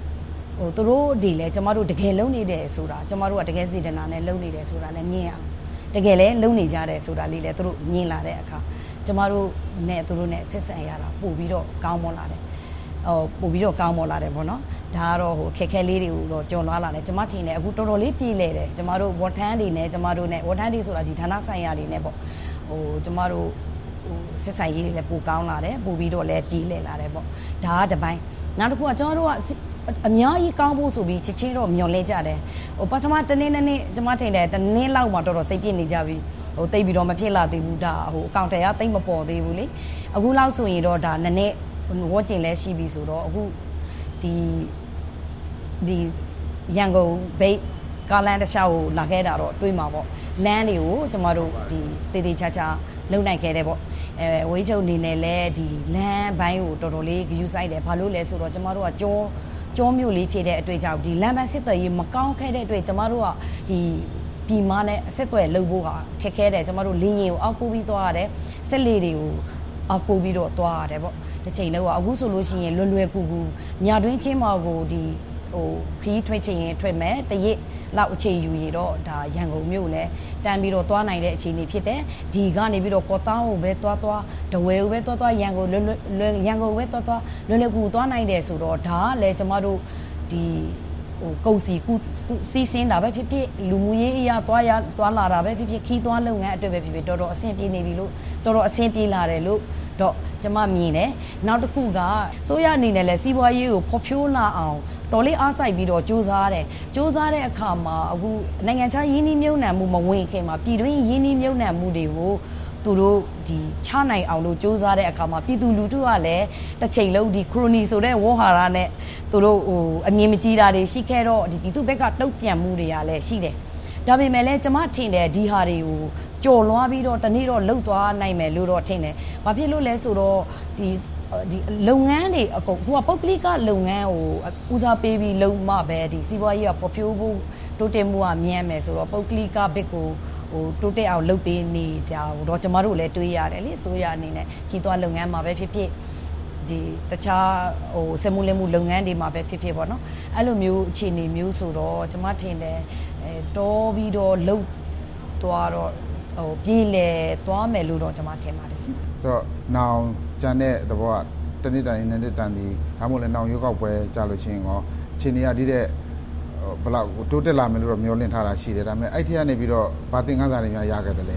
S10: ဟိုသူတို့တွေလည်းကျမတို့တကယ်လုံနေတယ်ဆိုတာကျမတို့ကတကယ်စေတနာနဲ့လုံနေတယ်ဆိုတာလည်းမြင်အောင်တကယ်လည်းလုံနေကြတယ်ဆိုတာလေးလည်းသူတို့မြင်လာတဲ့အခါကျမတို့နဲ့သူတို့နဲ့ဆက်ဆံရတာပို့ပြီးတော့ကောင်းမွန်လာတယ်ဟိုပို့ပြီးတော့ကောင်းမွန်လာတယ်ပေါ့နော်ဒါကတော့ဟိုခက်ခဲလေးတွေကိုတော့ကြော်လွှားလာတယ်ကျမထင်တယ်အခုတော်တော်လေးပြည်လဲတယ်ကျမတို့ဝန်ထမ်းတွေနဲ့ကျမတို့နဲ့ဝန်ထမ်းတွေဆိုတာဒီဌာနဆိုင်ရာတွေနဲ့ပေါ့ဟိုကျမတို့ဟိုဆက်ဆံရေးတွေလည်းပိုကောင်းလာတယ်ပို့ပြီးတော့လည်းပြည်လဲလာတယ်ပေါ့ဒါကတစ်ပိုင်းနောက်တစ်ခုကကျမတို့ကအများကြီးကောင်းဖို့ဆိုပြီးချစ်ချင်းတော့မျောလဲကြတယ်ဟိုပထမတနေ့နေ့ကျမထင်တယ်တနေ့လောက်မှတော်တော်စိတ်ပြည့်နေကြပြီဟိုတိတ်ပြီးတော့မဖြစ်လာသေးဘူးဒါဟိုအကောင့်တယ်ကတိတ်မပေါ်သေးဘူးလေအခုလောက်ဆိုရင်တော့ဒါနည်းနည်းဝတ်ကျင်လဲရှိပြီဆိုတော့အခုဒီဒီရန်ကုန်ဘိတ်ကားလန်တစ်လျှောက်ကိုလာခဲ့တာတော့တွေးမှာပေါ့လမ်းတွေကိုကျမတို့ဒီတေးသေးချာချာလုံနိုင်ခဲ့တယ်ပေါ့အဲဝေးချုပ်အနေနဲ့လဲဒီလမ်းဘိုင်းကိုတော်တော်လေးဂယူဆိုင်တယ်ဘာလို့လဲဆိုတော့ကျမတို့ကကြောကြောမျိုးလေးဖြစ်တဲ့အတွေ့အကြုံဒီလမ်းပန်းစစ်သွယ်ရေးမကောင်းခဲ့တဲ့အတွက်ကျမတို့ကဒီပြည်မနဲ့အဆက်သွယ်လုပ်ဖို့ဟာခက်ခဲတယ်ကျမတို့လင်းရင်ကိုအောက်ပို့ပြီးသွားရတယ်ဆက်လေတွေကိုအောက်ပို့ပြီးတော့သွားရတယ်ပေါ့တစ်ချိန်တော့အခုဆိုလို့ရှိရင်လွယ်လွယ်ကူကူညတွင်းချင်းမော်ကိုဒီဟိုခီးထွက်ချင်ရင်ထွက်မယ်တရက်လောက်အခြေယူရတော့ဒါရန်ကုန်မြို့လည်းတန်းပြီးတော့သွားနိုင်တဲ့အခြေအနေဖြစ်တယ်ဒီကနေပြီးတော့ကော်တောင်းကိုပဲသွားသွားဒဝဲကိုပဲသွားသွားရန်ကုန်လွယ်ရန်ကုန်ပဲသွားသွားလွယ်လွယ်ကူသွားနိုင်တယ်ဆိုတော့ဒါကလည်းကျမတို့ဒီဟိုကုန်စီကူစီစင်းတာပဲဖြစ်ဖြစ်လူမှုရေးအရာသွားရသွားလာတာပဲဖြစ်ဖြစ်ခီးသွားလုပ်ငန်းအတွက်ပဲဖြစ်ဖြစ်တော်တော်အဆင်ပြေနေပြီလို့တော်တော်အဆင်ပြေလာတယ်လို့တော့ကျမမြင်တယ်နောက်တစ်ခုကစိုးရအနေနဲ့လည်းစီးပွားရေးကိုဖော်ဖြိုးလာအောင်တော်လေးအားစိုက်ပြီးတော့စူးစမ်းတယ်စူးစမ်းတဲ့အခါမှာအခုနိုင်ငံခြားရင်းနှီးမြှုပ်နှံမှုမဝင်ခင်မှာပြည်တွင်းရင်းနှီးမြှုပ်နှံမှုတွေကိုသူတို့ဒီချနိုင်အောင်လို့စူးစမ်းတဲ့အခါမှာပြည်သူလူထုကလည်းတစ်ချိန်လုံးဒီခရိုနီဆိုတဲ့ဝေါ်ဟာရနဲ့သူတို့ဟိုအမြင်မကြီးတာတွေရှိခဲ့တော့ဒီပြည်သူဘက်ကတုတ်ပြန်မှုတွေကလည်းရှိတယ်ဒါပေမဲ့လည်းကျမထင်တယ်ဒီဟာတွေကိုကြော်လွှားပြီးတော့တနေ့တော့လှုပ်သွားနိုင်မယ်လို့တော့ထင်တယ်။ဘာဖြစ်လို့လဲဆိုတော့ဒီဒီလုပ်ငန်းတွေအကုန်ဟိုကပုဂ္ဂလိကလုပ်ငန်းကိုဦးစားပေးပြီးလုပ်မှပဲဒီစီးပွားရေးကပေါ်ဖြိုးဖို့တိုးတက်မှုကမြန်မယ်ဆိုတော့ပုဂ္ဂလိကဘက်ကိုဟိုတိုးတက်အောင်လုပ်ပေးနေတာတော့ကျမတို့လည်းတွေးရတယ်လေဆိုရအနေနဲ့ခီးသွားလုပ်ငန်းမှာပဲဖြစ်ဖြစ်ဒီတခြားဟိုစက်မှုလက်မှုလုပ်ငန်းတွေမှာပဲဖြစ်ဖြစ်ပေါ့နော်အဲ့လိုမျိုးအခြေအနေမျိုးဆိုတော့ကျမထင်တယ်အဲတော်ပြီးတော့လှုပ်သွားတော့ဟိုပြည်လေသွားမယ်လို့တော့ကျမထင်ပါတယ်ဆို
S9: တော့နောင်ကျန်တဲ့သဘောကတနစ်တိုင်းနဲ့တန်ဒီဒါမှမဟုတ်လည်းနောင်ရွေးကောက်ပွဲကြာလို့ရှိရင်ရောအခြေအနေကဒီတဲ့ဘလောက်တိုးတက်လာမယ်လို့တော့မျှော်လင့်ထားတာရှိတယ်ဒါပေမဲ့အဲ့ထက်ကနေပြီးတော့ဗာသင်ခန်းစာတွေများရခဲ့တယ်လေ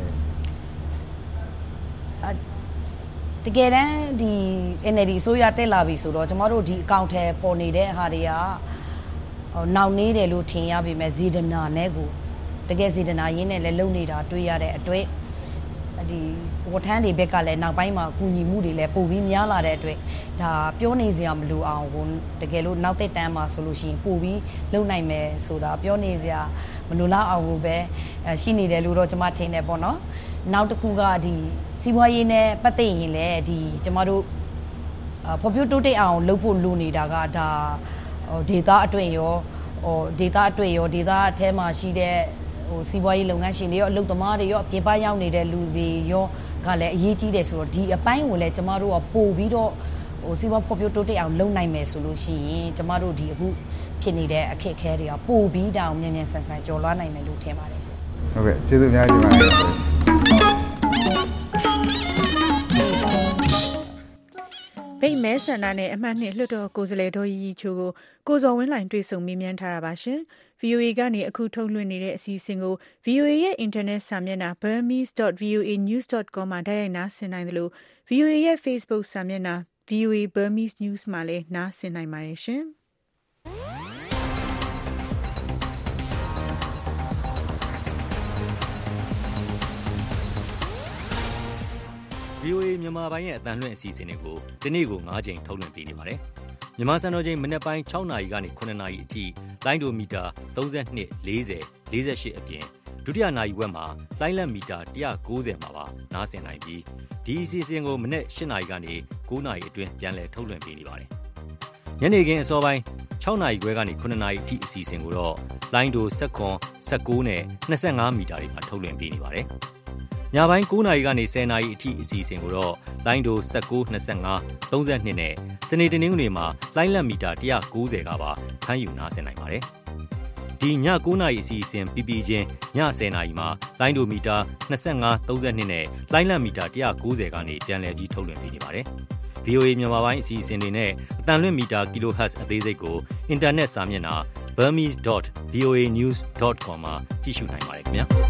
S10: တကယ်တမ်းဒီ N L D ဆိုရတက်လာပြီဆိုတော့ကျမတို့ဒီအကောင့်ထဲပေါ်နေတဲ့ဟာတွေကဟိုနောက်နေတယ်လို့ထင်ရပေမဲ့ဇေဒနာနဲ့ကိုတကယ်ဇေဒနာရင်းနဲ့လည်းလုံနေတာတွေ့ရတဲ့အတွက်ဒီဝထန်းတွေဘက်ကလည်းနောက်ပိုင်းမှာကူညီမှုတွေလည်းပိုပြီးများလာတဲ့အတွက်ဒါပြောနေစရာမလိုအောင်ကိုတကယ်လို့နောက်သက်တမ်းမှာဆိုလို့ရှိရင်ပိုပြီးလုံနိုင်မယ်ဆိုတာပြောနေစရာမလိုလောက်အောင်ကိုပဲရှိနေတယ်လို့တော့ကျမထင်တယ်ပေါ့နော်နောက်တစ်ခုကဒီစီးပွားရေးနဲ့ပတ်သက်ရင်လည်းဒီကျမတို့ဖော်ပြတိုးတက်အောင်လုပ်ဖို့လိုနေတာကဒါဒေတာအတွင်းရောဟိုဒေတာအတွင်းရောဒေတာအထဲမှာရှိတဲ့ဟိုစီးပွားရေးလုပ်ငန်းရှင်တွေရောအလုပ်သမားတွေရောအပြင်ပရောက်နေတဲ့လူတွေရောကလည်းအရေးကြီးတယ်ဆိုတော့ဒီအပိုင်းကိုလည်းကျမတို့ကပို့ပြီးတော့ဟိုစီးပွားဖော်ပြတိုးတက်အောင်လုပ်နိုင်မယ်ဆိုလို့ရှိရင်ကျမတို့ဒီအခုဖြစ်နေတဲ့အခက်အခဲတွေကပို့ပြီးတောင်မြန်မြန်ဆန်ဆန်ကျော်လွှားနိုင်မယ်လို့ထင်ပါတယ်ဆို
S9: ဟုတ်ကဲ့ကျေးဇူးအများကြီးတင်ပါတယ်
S2: ဗိတ်မဲဆန္ဒနဲ့အမှတ်နှစ်လွှတ်တော်ကိုယ်စားလှယ်ဒေါ်ရီရီချိုကိုကိုဇော်ဝင်းလှိုင်တွေ့ဆုံမေးမြန်းထားတာပါရှင်။ V O A ကနေအခုထုတ်လွှင့်နေတဲ့အစီအစဉ်ကို V O A ရဲ့ internet စာမျက်နှာ burmese dot voa news dot com မှာတိုက်ရိုက်နားဆင်နိုင်တယ်လို့ V O A ရဲ့ Facebook စာမျက်နှာ V O A Burmese News မှာလည်းနားဆင်နိုင်ပါတယ်ရှင်။
S11: V O A မြန်မာပိုင်းရဲ့အသံလွှင့်အစီအစဉ်တွေကိုဒီနေ့ကို၅ချိန်ထုတ်လွှင့်ပေးနေပါတယ်။မြန်မာစံတော်ချိန်မနက်ပိုင်း၆နာရီကနေ၇နာရီအထိလိုင်းဒိုမီတာ၃၂ ၄၀ ၄၈အပြင်ဒုတိယနာရီဝက်မှာလိုင်းလက်မီတာ၁၉၀မှာပါနားဆင်နိုင်ပြီးဒီအစီအစဉ်ကိုမနက်၈နာရီကနေ၉နာရီအတွင်းပြန်လည်ထုတ်လွှင့်ပေးနေပါတယ်။ညနေခင်းအစောပိုင်း၆နာရီခွဲကနေ၇နာရီအထိအစီအစဉ်ကိုတော့လိုင်းဒို၁၇ ၁၉နဲ့၂၅မီတာတွေမှာထုတ်လွှင့်ပေးနေပါတယ်။ညပိုင်း၉နာရီကနေ၁၀နာရီအထိအစီအစဉ်ကိုတော့လိုင်းဒို၁၉ ၂၅ ၃၂နဲ့စနေတနင်္ဂနွေမှာလိုင်းလက်မီတာ၁၉၀ကပါဖမ်းယူနားဆင်နိုင်ပါတယ်။ဒီည၉နာရီအစီအစဉ်ပြီးပြီးချင်းည၁၀နာရီမှာလိုင်းဒိုမီတာ၂၅ ၃၂နဲ့လိုင်းလက်မီတာ၁၉၀ကနေပြန်လည်ပြီးထုတ်လွှင့်ပေးနေပါတယ်။ ဗွီအိုအေ မြန်မာပိုင်းအစီအစဉ်တွေနဲ့အတန်လွင့်မီတာ kilohertz အသေးစိတ်ကိုအင်တာနက်စာမျက်နှာ burmese dot v o a news dot com မှာကြည့်ရှုနိုင်ပါတယ်ခင်ဗျာ။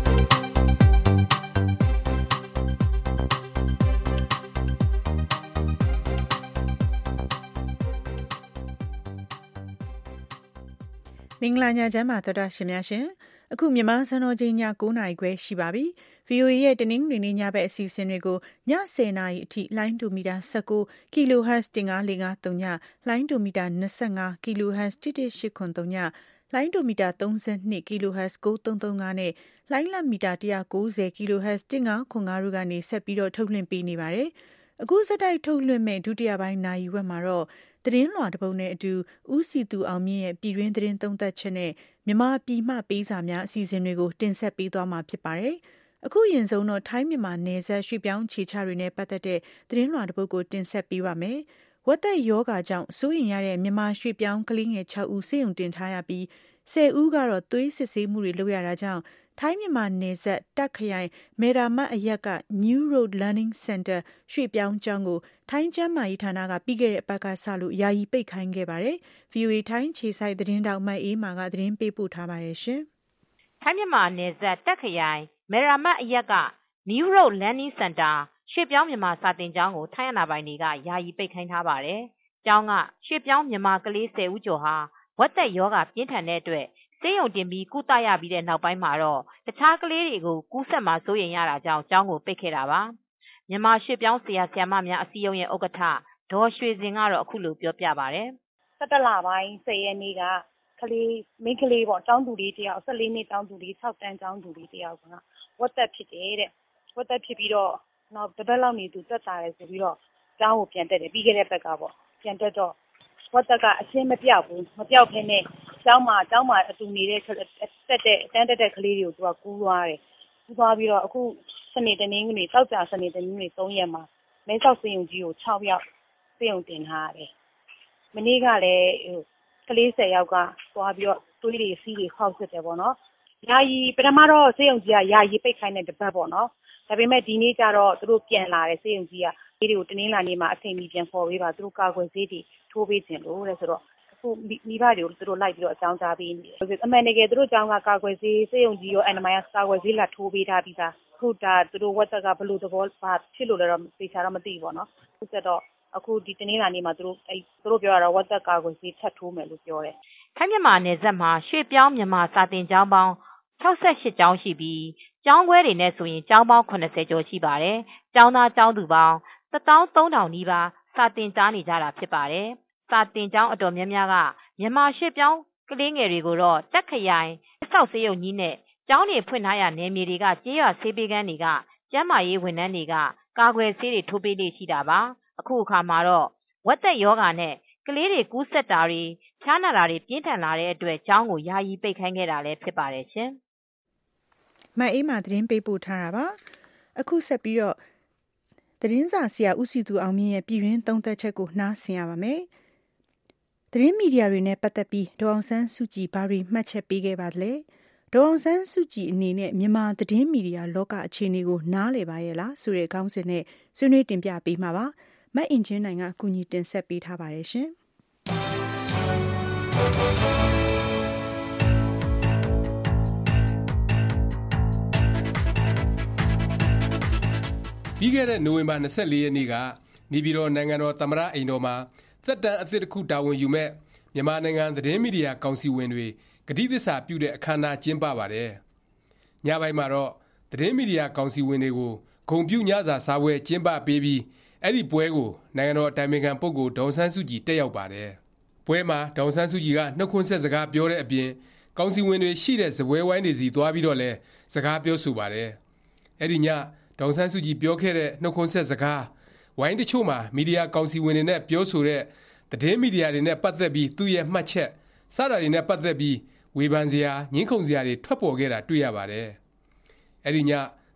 S2: မင်္ဂလာညချမ်းပါတော်တော်ရှင်များရှင်အခုမြန်မာစံတော်ချိန်ည၉နာရီခွဲရှိပါပြီ ဗွီအိုအေ ရဲ့တနင်္ဂနွေနေ့ညဘက်အစီအစဉ်တွေကိုည၁၀နာရီအထိလိုင်းဒိုမီတာ၁၉ kilohertz ၁၅၄၅၃ညလိုင်းဒိုမီတာ၂၅ kilohertz ၁၁၈၇၃ညလိုင်းဒိုမီတာ၃၂ kilohertz ၉၃၃၅နဲ့လိုင်းလက်မီတာ၁၉၀ kilohertz ၁၅၇၅တို့ကနေဆက်ပြီးတော့ထုတ်လွှင့်ပေးနေပါတယ်အခုစက်တိုက်ထုတ်လွှင့်မဲ့ဒုတိယပိုင်းနာရီဝက်မှာတော့သတင်းလွှာတစ်ပုဒ်နဲ့အတူဦးစီသူအောင်မြင့်ရဲ့ပြည်တွင်းသတင်းသုံးသပ်ချက်နဲ့မြန်မာပြည်မှပေးစာများအစီအစဉ်တွေကိုတင်ဆက်ပေးသွားမှာဖြစ်ပါတယ်။အခုရင်ဆုံးတော့ထိုင်းမြန်မာနယ်စပ်ရွှေ့ပြောင်းခြေချတွေနဲ့ပတ်သက်တဲ့သတင်းလွှာတစ်ပုဒ်ကိုတင်ဆက်ပေးပါမယ်။ဝက်သက်ယောဂါကြောင့်စိုးရင်ရတဲ့မြန်မာရွှေ့ပြောင်းကလေးငယ်၆ဦးဆေးရုံတင်ထားရပြီး၁၀ဦးကတော့သွေးစစ်ဆေးမှုတွေလုပ်ရတာကြောင့်ထိုင်းမြန်မာနယ်စပ်တက်ခရိုင်မေရာမတ်အရက်က New Road Learning Center ရွှေ့ပြောင်းကျောင်းကိုထိုင်းကျန်းမာရေးဌာနကပြီးခဲ့တဲ့အပတ်ကစလို့ယာယီပိတ်ခိုင်းခဲ့ပါတယ်။ ဗွီအိုအေထိုင်းခြေစိုက်သတင်းတောက်မတ်အေးမာကသတင်းပေးပို့ထားပါတယ်ရှင်
S12: ။ထိုင်းမြန်မာနယ်စပ်တက်ခရိုင်မေရာမတ်အရက်က New Road Learning Center ရွှေ့ပြောင်းမြန်မာစာသင်ကျောင်းကိုထိုင်းအာဏာပိုင်တွေကယာယီပိတ်ခိုင်းထားပါတယ်။ကျောင်းကရွှေ့ပြောင်းမြန်မာကလေး၁၀ဦးကျော်ဟာဝက်သက်ယောဂပြင်းထန်တဲ့အတွက်ဆေးရုံတင်ပြီးကုသရပြီးတဲ့နောက်ပိုင်းမှာတော့တခြားကလေးတွေကိုကူးစက်မှာစိုးရိမ်ရတာကြောင့်ကျောင်းကိုပိတ်ခဲ့တာပါမြန်မာရွှေ့ပြောင်းဆရာဆရာမများအစည်းအရုံးရဲ့ဥက္ကဋ္ဌဒေါ်ရွှေစင်ကတော့အခုလိုပြောပြပါတယ်
S13: ၁၇လပိုင်း၁၀ရက်နေ့ကကလေးမိန်းကလေးပေါ့ကျောင်းသူလေးတယောက်၁၄နှစ်ကျောင်းသူလေး၆တန်းကျောင်းသူလေးတယောက်ကဝက်သက်ဖြစ်တယ်တဲ့ဝက်သက်ဖြစ်ပြီးတော့နောက်တစ်ပတ်လောက်နေသူတက်တာတယ်ဆိုပြီးတော့ကျောင်းကိုပြန်တက်တယ်ပြီးခဲ့တဲ့ဘက်ကပေါ့ပြန်တက်တော့ဝက်သက်ကအရှင်းမပြောက်ဘူးမပြောက်ဖ ೇನೆ ကျောင်းမှာကျောင်းမှာအတူနေတဲ့တက်တဲ့အတန်းတက်တဲ့ကလေးတွေကိုသူကကူးသွားတယ်ကူးသွားပြီးတော့အခုစနေတနင်္ဂနွေတောက်ကြစနေတနင်္ဂနွေ၃ရက်မှာမဲဆောက်စေယုံကြီးကို၆ယောက်စေယုံတင်ထားရတယ်မနေ့ကလည်းကလေး၁၀ယောက်ကသွားပြီးတော့သွေးတွေစီးတွေခောက်စစ်တယ်ပေါ့နော်ယာယီပထမတော့စေယုံကြီးကယာယီပိတ်ခိုင်းတဲ့တပတ်ပေါ့နော်ဒါပေမဲ့ဒီနေ့ကျတော့သူတို့ပြန်လာတယ်စေယုံကြီးကဒီတွေကိုတင်းလာနေမှာအချိန်မီပြန်ခေါ်ပေးပါသူတို့ကာကွယ်ဆေးတွေထိုးပေးခြင်းလို့တဲ့ဆိုတော့အခုမိဘတွေကိုသူတို့လိုက်ပြီးတော့အကြောင်းကြားပေးနေတယ်အမှန်တကယ်သူတို့ကျောင်းကကာကွယ်ဆေးစေယုံကြီးရောအန်မိုင်ကာကွယ်ဆေးလာထိုးပေးထားပြီးသားအခုဒါသူတို့ဝက်သက်ကဘလို့သဘောပါဖြစ်လို့လည်းတော့သိချာတော့မသိဘူးပေါ့နော်အခုကျတော့အခုဒီတနေ့လာနေမှာသူတို့အဲသူတို့ပြောရတော့ဝက်သက်ကာကွယ်ဆေးထပ်ထိုးမယ်လို့ပြောတယ်
S12: ထိုင်းမြန်မာနယ်စပ်မှာရွှေ့ပြောင်းမြန်မာစာသင်ကျောင်းပေါင်း၆၈ကျောင်းရှိပြီးကျောင်းခွဲတွေနဲ့ဆိုရင်ကျောင်းပေါင်း၇၀ကျော်ရှိပါတယ်ကျောင်းသားကျောင်းသူပေါင်း၁၃၀၀၀နီးပါးစာသင်ကြားနေကြတာဖြစ်ပါတယ်စာသင်ကျောင်းအတော်များများကမြန်မာရွှေ့ပြောင်းကလေးငယ်တွေကိုတော့တက်ခရိုင်ဆောက်ဆေးရုံကြီးနဲ့ကျောင်းတွေဖွင့်ထားရနယ်မြေတွေကကြေးရွာဆေးပေးကမ်းတွေကကျန်းမာရေးဝန်ထမ်းတွေကကာကွယ်ဆေးတွေထိုးပေးနေရှိတာပါအခုအခါမှာတော့ဝက်သက်ယောဂါနဲ့ကလေးတွေကူးစက်တာတွေဖျားနာတာတွေပြင်းထန်လာတဲ့အတွက်ကျောင်းကိုယာယီပိတ်ခိုင်းခဲ့တာလည်းဖြစ်ပါတယ်ရှင်
S2: ။မအေးမာသတင်းပေးပို့ထားတာပါ။အခုဆက်ပြီးတော့သတင်းစာဆရာဦးစီသူအောင်မြင့်ရဲ့ပြည်တွင်းသုံးသပ်ချက်ကိုနှားဆင်ရပါမယ်။သတင်းမီဒီယာတွေနဲ့ပတ်သက်ပြီးဒေါအောင်ဆန်းစုကြည်ဘာတွေမှတ်ချက်ပေးခဲ့ပါသလဲ။ဒေါအောင်ဆန်းစုကြည်အနေနဲ့မြန်မာသတင်းမီဒီယာလောကအခြေအနေကိုနားလည်ပါရဲ့လားဆိုတဲ့ခေါင်းစဉ်နဲ့ဆွေးနွေးတင်ပြပေးမှာပါ။မတ်အင်ဂျင်နိုင်ကအကူအညီတင်ဆက်ပေးထားပါတယ်ရှင်။
S14: ပြီးခဲ့တဲ့နိုဝင်ဘာ၂၄ရက်နေ့ကနေပြည်တော်နိုင်ငံတော်သမ္မတအိမ်တော်မှာသက်တမ်းအသစ်တစ်ခုတာဝန်ယူမဲ့မြန်မာနိုင်ငံသတင်းမီဒီယာကောင်စီဝင်တွေဂတိသစ္စာပြုတဲ့အခမ်းအနားကျင်းပပါတယ်။ညပိုင်းမှာတော့သတင်းမီဒီယာကောင်စီဝင်တွေကိုဂုဏ်ပြုညစာစားပွဲကျင်းပပေးပြီးအဲ့ဒီပွဲကိုနိုင်ငံတော်အတိုင်ပင်ခံပုဂ္ဂိုလ်ဒေါအောင်ဆန်းစုကြည်တက်ရောက်ပါတယ်။ပွဲမှာဒေါအောင်ဆန်းစုကြည်ကနှုတ်ခွန်းဆက်စကားပြောတဲ့အပြင်ကောင်စီဝင်တွေရှိတဲ့စပွဲဝိုင်းတွေစီသွားပြီးတော့လဲစကားပြောဆိုပါတယ်။အဲ့ဒီညဒေါအောင်ဆန်းစုကြည်ပြောခဲ့တဲ့နှုတ်ခွန်းဆက်စကားဝိုင်းတချို့မှာမီဒီယာကောင်စီဝင်တွေနဲ့ပြောဆိုတဲ့သတင်းမီဒီယာတွေနဲ့ပတ်သက်ပြီးသူ့ရဲ့မှတ်ချက်စတာတွေနဲ့ပတ်သက်ပြီးဝေဖန်စရာညှင်းခုန်စရာတွေထွက်ပေါ်ခဲ့တာတွေ့ရပါတယ်။အဲ့ဒီညသ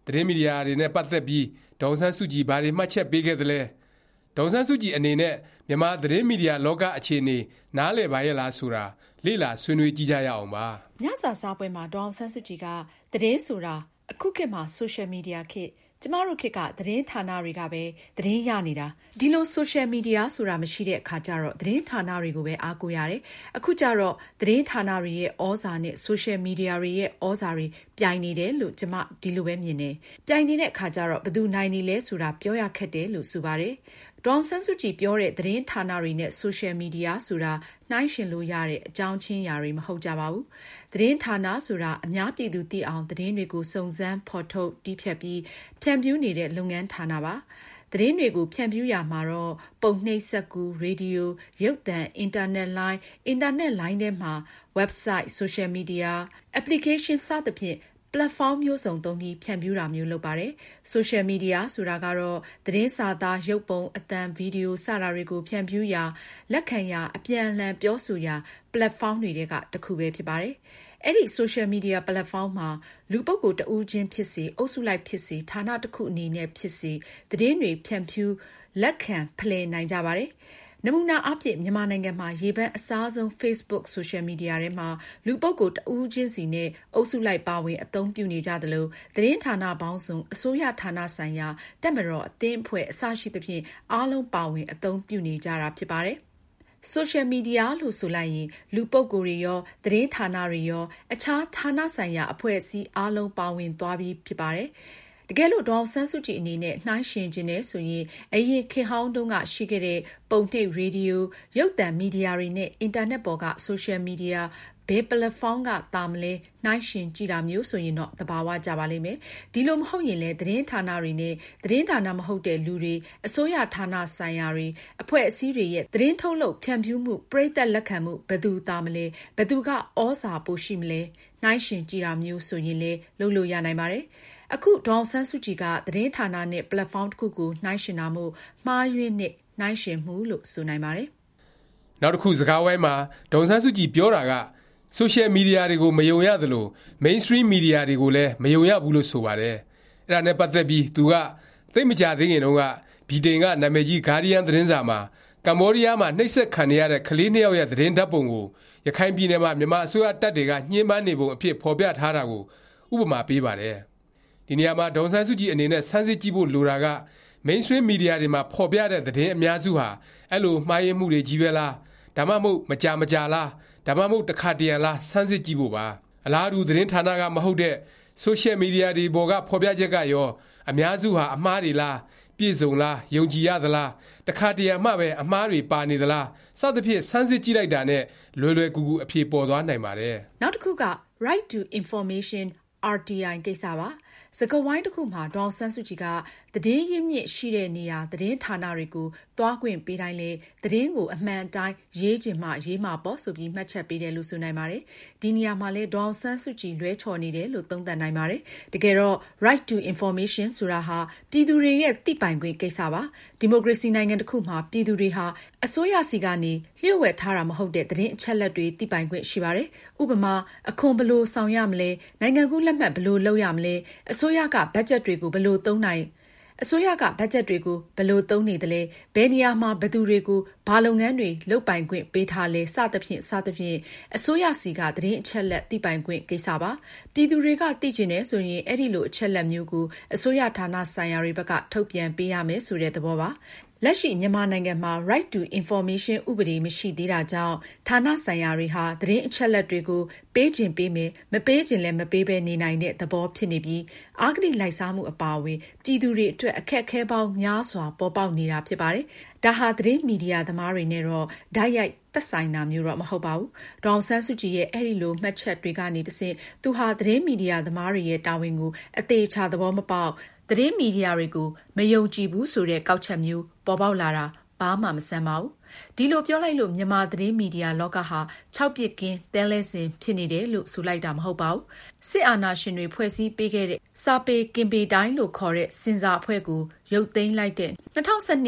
S14: သတင်းမီဒီယာတွေနဲ့ပတ်သက်ပြီးဒေါ်အောင်ဆန်းစုကြည်ဘာတွေမှတ်ချက်ပေးခဲ့သလဲဒေါ်အောင်ဆန်းစုကြည်အနေနဲ့မြန်မာသတင်းမီဒီယာလောကအခြေအနေနားလည်ပါရဲ့လားဆိုတာလေ့လာဆွေးနွေးကြည့်ကြရအောင်ပါ
S2: ညစာစားပွဲမှာဒေါ်အောင်ဆန်းစုကြည်ကသတင်းဆိုတာအခုခေတ်မှာဆိုရှယ်မီဒီယာခေတ်ကျမတို့ခေတ်ကသတင်းဌာနတွေကပဲသတင်းရနေတာဒီလိုဆိုရှယ်မီဒီယာဆိုတာမရှိတဲ့အခါကျတော့သတင်းဌာနတွေကိုပဲအားကိုးရတယ်အခုကျတော့သတင်းဌာနတွေရဲ့ဩဇာနဲ့ဆိုရှယ်မီဒီယာတွေရဲ့ဩဇာတွေပြိုင်နေတယ်လို့ကျမဒီလိုပဲမြင်တယ်ပြိုင်နေတဲ့အခါကျတော့ဘယ်သူနိုင်နေလဲဆိုတာပြောရခက်တယ်လို့ဆိုပါတယ်ဒေါ်အောင်ဆန်းစုကြည်ပြောတဲ့သတင်းဌာနတွေနဲ့ဆိုရှယ်မီဒီယာဆိုတာနှိုင်းယှဉ်လို့ရတဲ့အကြောင်းချင်းရာတွေမဟုတ်ကြပါဘူး။သတင်းဌာနဆိုတာအများပြည်သူသိအောင်သတင်းတွေကိုစုံစမ်းဖော်ထုတ်တည်ဖြတ်ပြီးဖြန့်ဖြူးနေတဲ့လုပ်ငန်းဌာနပါ။သတင်းတွေကိုဖြန့်ဖြူးရမှာတော့ပုံနှိပ်စက်ကူရေဒီယိုရုပ်သံအင်တာနက်လိုင်းအင်တာနက်လိုင်းထဲမှာ website social media application စသဖြင့်platform မျိုးစုံသုံးပြီးဖြန့်ဖြူးတာမျိုးလုပ်ပါတယ်။ social media ဆိုတာကတော့သတင်းစာသားရုပ်ပုံအသံဗီဒီယိုစတာတွေကိုဖြန့်ဖြူးရာလက်ခံရာအပြန်အလှန်ပြောဆိုရာ platform တွေကတစ်ခုပဲဖြစ်ပါတယ်။အဲ့ဒီ social media platform မှာလူပုဂ္ဂိုလ်တဦးချင်းဖြစ်စေအုပ်စုလိုက်ဖြစ်စေဌာနတစ်ခုအနေနဲ့ဖြစ်စေသတင်းတွေဖြန့်ဖြူးလက်ခံဖလှယ်နိုင်ကြပါတယ်။နမူနာအားဖြင့်မြန်မာနိုင်ငံမှာရေပန်းအစားဆုံး Facebook social media ထဲမှာလူပုဂ္ဂိုလ်တဦးချင်းစီနဲ့အုပ်စုလိုက်ပါဝင်အသုံးပြုနေကြသလိုသတင်းဌာနပေါင်းစုံအစိုးရဌာနဆိုင်ရာတပ်မတော်အသင်းအဖွဲ့အစရှိသဖြင့်အားလုံးပါဝင်အသုံးပြုနေကြတာဖြစ်ပါတယ်။ social media လို့ဆိုလိုက်ရင်လူပုဂ္ဂိုလ်တွေရောသတင်းဌာနတွေရောအခြားဌာနဆိုင်ရာအဖွဲ့အစည်းအားလုံးပါဝင်သွားပြီးဖြစ်ပါတယ်။တကယ်လို့ဒေါ်အောင်ဆန်းစုကြည်အနေနဲ့နှိုင်းယှဉ်ခြင်းနဲ့ဆိုရင်အရင်ခေတ်ဟောင်းတုန်းကရှိခဲ့တဲ့ပုံနှိပ်ရေဒီယိုရုပ်သံမီဒီယာတွေနဲ့အင်တာနက်ပေါ်ကဆိုရှယ်မီဒီယာဘယ်ပလက်ဖောင်းကတာမလဲနှိုင်းယှဉ်ကြည့်တာမျိုးဆိုရင်တော့သဘာဝကျပါလိမ့်မယ်ဒီလိုမဟုတ်ရင်လည်းသတင်းဌာနတွေနဲ့သတင်းဌာနမဟုတ်တဲ့လူတွေအစိုးရဌာနဆိုင်ရာတွေအဖွဲ့အစည်းတွေရဲ့သတင်းထုတ်လုပ်ဖြန့်ဖြူးမှုပရိသတ်လက်ခံမှုဘယ်သူတာမလဲဘယ်သူကဩဇာပိုရှိမလဲနှိုင်းယှဉ်ကြည့်တာမျိုးဆိုရင်လည်းလုပ်လို့ရနိုင်ပါတယ်အခုဒေါ်အောင်ဆန်းစုကြည်ကသတင်းဌာနနဲ့ platform တစ်ခုကိုနှိုင်းယှဉ်တာမို့မှားယွင်းနဲ့နှိုင်းယှဉ်မှုလို့ဆိုနိုင်ပါတယ်
S14: ။နောက်တစ်ခုစကားဝိုင်းမှာဒေါ်အောင်ဆန်းစုကြည်ပြောတာက social media တွေကိုမယုံရသလို mainstream media တွေကိုလည်းမယုံရဘူးလို့ဆိုပါတယ်။အဲ့ဒါနဲ့ပတ်သက်ပြီးသူကသိမကြသေးခင်တုန်းကဗြိတိန်ကနာမည်ကြီး Guardian သတင်းစာမှာကမ္ဘောဒီးယားမှာနှိပ်စက်ခံရတဲ့ကလေးနှစ်ယောက်ရဲ့သတင်းဓာတ်ပုံကိုရခိုင်ပြည်နယ်မှာမြန်မာအစိုးရတပ်တွေကညှဉ်းပန်းနေပုံအဖြစ်ဖော်ပြထားတာကိုဥပမာပေးပါတယ်။ဒီနေရာမှာဒေါ်အောင်ဆန်းစုကြည်အနေနဲ့စမ်းစစ်ကြည့်ဖို့လိုတာက mainstream media တွေမှာဖော်ပြတဲ့သတင်းအများစုဟာအဲ့လိုမှားယွင်းမှုတွေကြီးပဲလားဒါမှမဟုတ်မကြာမကြာလားဒါမှမဟုတ်တစ်ခါတရံလားစမ်းစစ်ကြည့်ဖို့ပါအလားတူသတင်းဌာနကမဟုတ်တဲ့ social media တွေပေါ်ကဖော်ပြချက်ကရောအများစုဟာအမှားတွေလားပြည့်စုံလားယုံကြည်ရသလားတစ်ခါတရံမှပဲအမှားတွေပါနေသလားစသဖြင့်စမ်းစစ်ကြည့်လိုက်တာနဲ့လွယ်လွယ်ကူကူအဖြေပေါ်သွားနိုင်ပါတယ်
S2: နောက်တစ်ခုက right to information R T I ကိစ္စပါစကားဝိုင်းတစ်ခုမှာဒေါ်အောင်ဆန်းစုကြည်ကသတင်းရင်းမြစ်ရှိတဲ့နေရာသတင်းဌာနတွေကိုသွားခွင့်ပေးတိုင်းလေသတင်းကိုအမှန်တိုင်းရေးချင်မှရေးမှာပေါ့ဆိုပြီးမှတ်ချက်ပေးတယ်လို့ဆိုနိုင်ပါတယ်ဒီနေရာမှာလဲဒေါ်အောင်ဆန်းစုကြည်လွဲချော်နေတယ်လို့သုံးသပ်နိုင်ပါတယ်တကယ်တော့ right to information ဆိုတာဟာပြည်သူတွေရဲ့သိပိုင်ခွင့်ကိစ္စပါဒီမိုကရေစီနိုင်ငံတစ်ခုမှာပြည်သူတွေဟာအစိုးရစီကနေလျှို့ဝှက်ထားတာမဟုတ်တဲ့သတင်းအချက်အလက်တွေသိပိုင်ခွင့်ရှိပါတယ်ဥပမာအခွန်ဘယ်လိုဆောင်ရမလဲနိုင်ငံကူးလက်မှတ်ဘယ်လိုလုပ်ရမလဲအစိုးရကဘတ်ဂျက်တွေကိုဘယ်လိုသုံးနိုင်အစိုးရကဘတ်ဂျက်တွေကိုဘယ်လိုသုံးနေသလဲဘယ်နေရာမှာဘယ်သူတွေကိုဘာလုပ်ငန်းတွေလုပ်ပိုင်ခွင့်ပေးထားလဲစသဖြင့်စသဖြင့်အစိုးရစီကသတင်းအချက်လက်သိပိုင်ခွင့်ကိစ္စပါပြည်သူတွေကသိကျင်တယ်ဆိုရင်အဲ့ဒီလိုအချက်လက်မျိုးကိုအစိုးရဌာနဆိုင်ရာတွေဘက်ကထုတ်ပြန်ပေးရမယ်ဆိုတဲ့သဘောပါလက်ရှိမြန်မာနိုင်ငံမှာ right to information ဥပဒေမရှိသေးတာကြောင့်ဌာနဆိုင်ရာတွေဟာသတင်းအချက်လက်တွေကိုပေးခြင်းပေးမယ်မပေးခြင်းလည်းမပေးဘဲနေနိုင်တဲ့သဘောဖြစ်နေပြီးအာဂတိလိုက်စားမှုအပါအဝင်ပြည်သူတွေအတွက်အခက်အခဲပေါင်းများစွာပေါ်ပေါက်နေတာဖြစ်ပါတယ်။ဒါဟာသတင်းမီဒီယာသမားတွေနဲ့တော့ဓာတ်ရိုက်သက်ဆိုင်တာမျိုးတော့မဟုတ်ပါဘူး။ဒေါ်အောင်ဆန်းစုကြည်ရဲ့အဲ့ဒီလိုမှတ်ချက်တွေကနေတဆင့်သူဟာသတင်းမီဒီယာသမားတွေရဲ့တာဝန်ကိုအသေးချာသဘောမပေါက်သတင်းမီဒီယာတွေကိုမယုံကြည်ဘူးဆိုတဲ့ကောက်ချက်မျိုးပေါ်ပေါက်လာတာဘာမှမဆန်းပါဘူးဒီလိုပြောလိုက်လို့မြန်မာသတင်းမီဒီယာလောကဟာ၆ပြစ်ကင်းသဲလဲစင်ဖြစ်နေတယ်လို့ဆိုလိုက်တာမဟုတ်ပါဘူးစစ်အာဏာရှင်တွေဖွဲ့စည်းပေးခဲ့တဲ့စာပေကင်ပေတိုင်းလို့ခေါ်တဲ့စင်စာအဖွဲ့ကိုရုပ်သိမ်းလိုက်တဲ့၂၀၁၂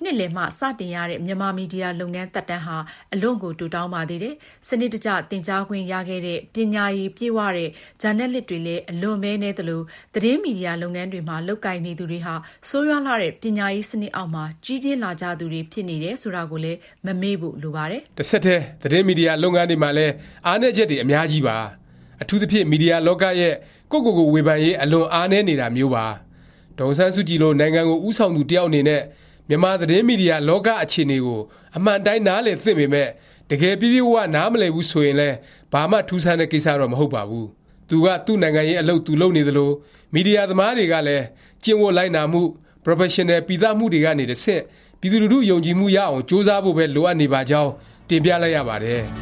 S15: နှစ်လယ်မှစတင်ရတဲ့မြန်မာမီဒီယာလုပ်ငန်းသက်တမ်းဟာအလွန်ကိုတူတောင်းပါသေးတယ်။စနစ်တကျသင်ကြားခွင့်ရခဲ့တဲ့ပညာရည်ပြည့်ဝတဲ့ဂျာနယ်လစ်တွေလည်းအလွန်ပဲနေသလိုသတင်းမီဒီယာလုပ်ငန်းတွေမှာလုပ်ကိုင်နေသူတွေဟာဆိုးရွားလာတဲ့ပညာရေးစနစ်အောက်မှာကြီးပြင်းလာကြသူတွေဖြစ်နေတယ်ဆိုတာကိုလည်းမမေ့ဖို့လိုပါတယ်
S14: ။တစ်ဆက်တည်းသတင်းမီဒီယာလုပ်ငန်းတွေမှာလည်းအားနည်းချက်တွေအများကြီးပါ။အထူးသဖြင့်မီဒီယာလောကရဲ့ကိုယ့်ကိုယ်ကိုဝေဖန်ရေးအလွန်အားနည်းနေတာမျိုးပါ။ဒေါ်ဆန်းစုကြည်လိုနိုင်ငံကိုဥဆောင်သူတယောက်အနေနဲ့မြန်မာသတင်းမီဒီယာလောကအခြေအနေကိုအမှန်တိုင်းနားလည်သိပေမဲ့တကယ်ပြည့်ပြည့်ဝဝနားမလည်ဘူးဆိုရင်လည်းဘာမှထူးဆန်းတဲ့ကိစ္စတော့မဟုတ်ပါဘူး။သူကသူ့နိုင်ငံရေးအလုပ်သူလုပ်နေသလိုမီဒီယာသမားတွေကလည်းကျင့်ဝတ်လိုက်နာမှု professional ပြည်သားမှုတွေကနေတစ်ဆင့်ပြည်သူလူထုယုံကြည်မှုရအောင်စ조사ဖို့ပဲလိုအပ်နေပါကြောင်းတင်ပြလိုက်ရပါတယ်။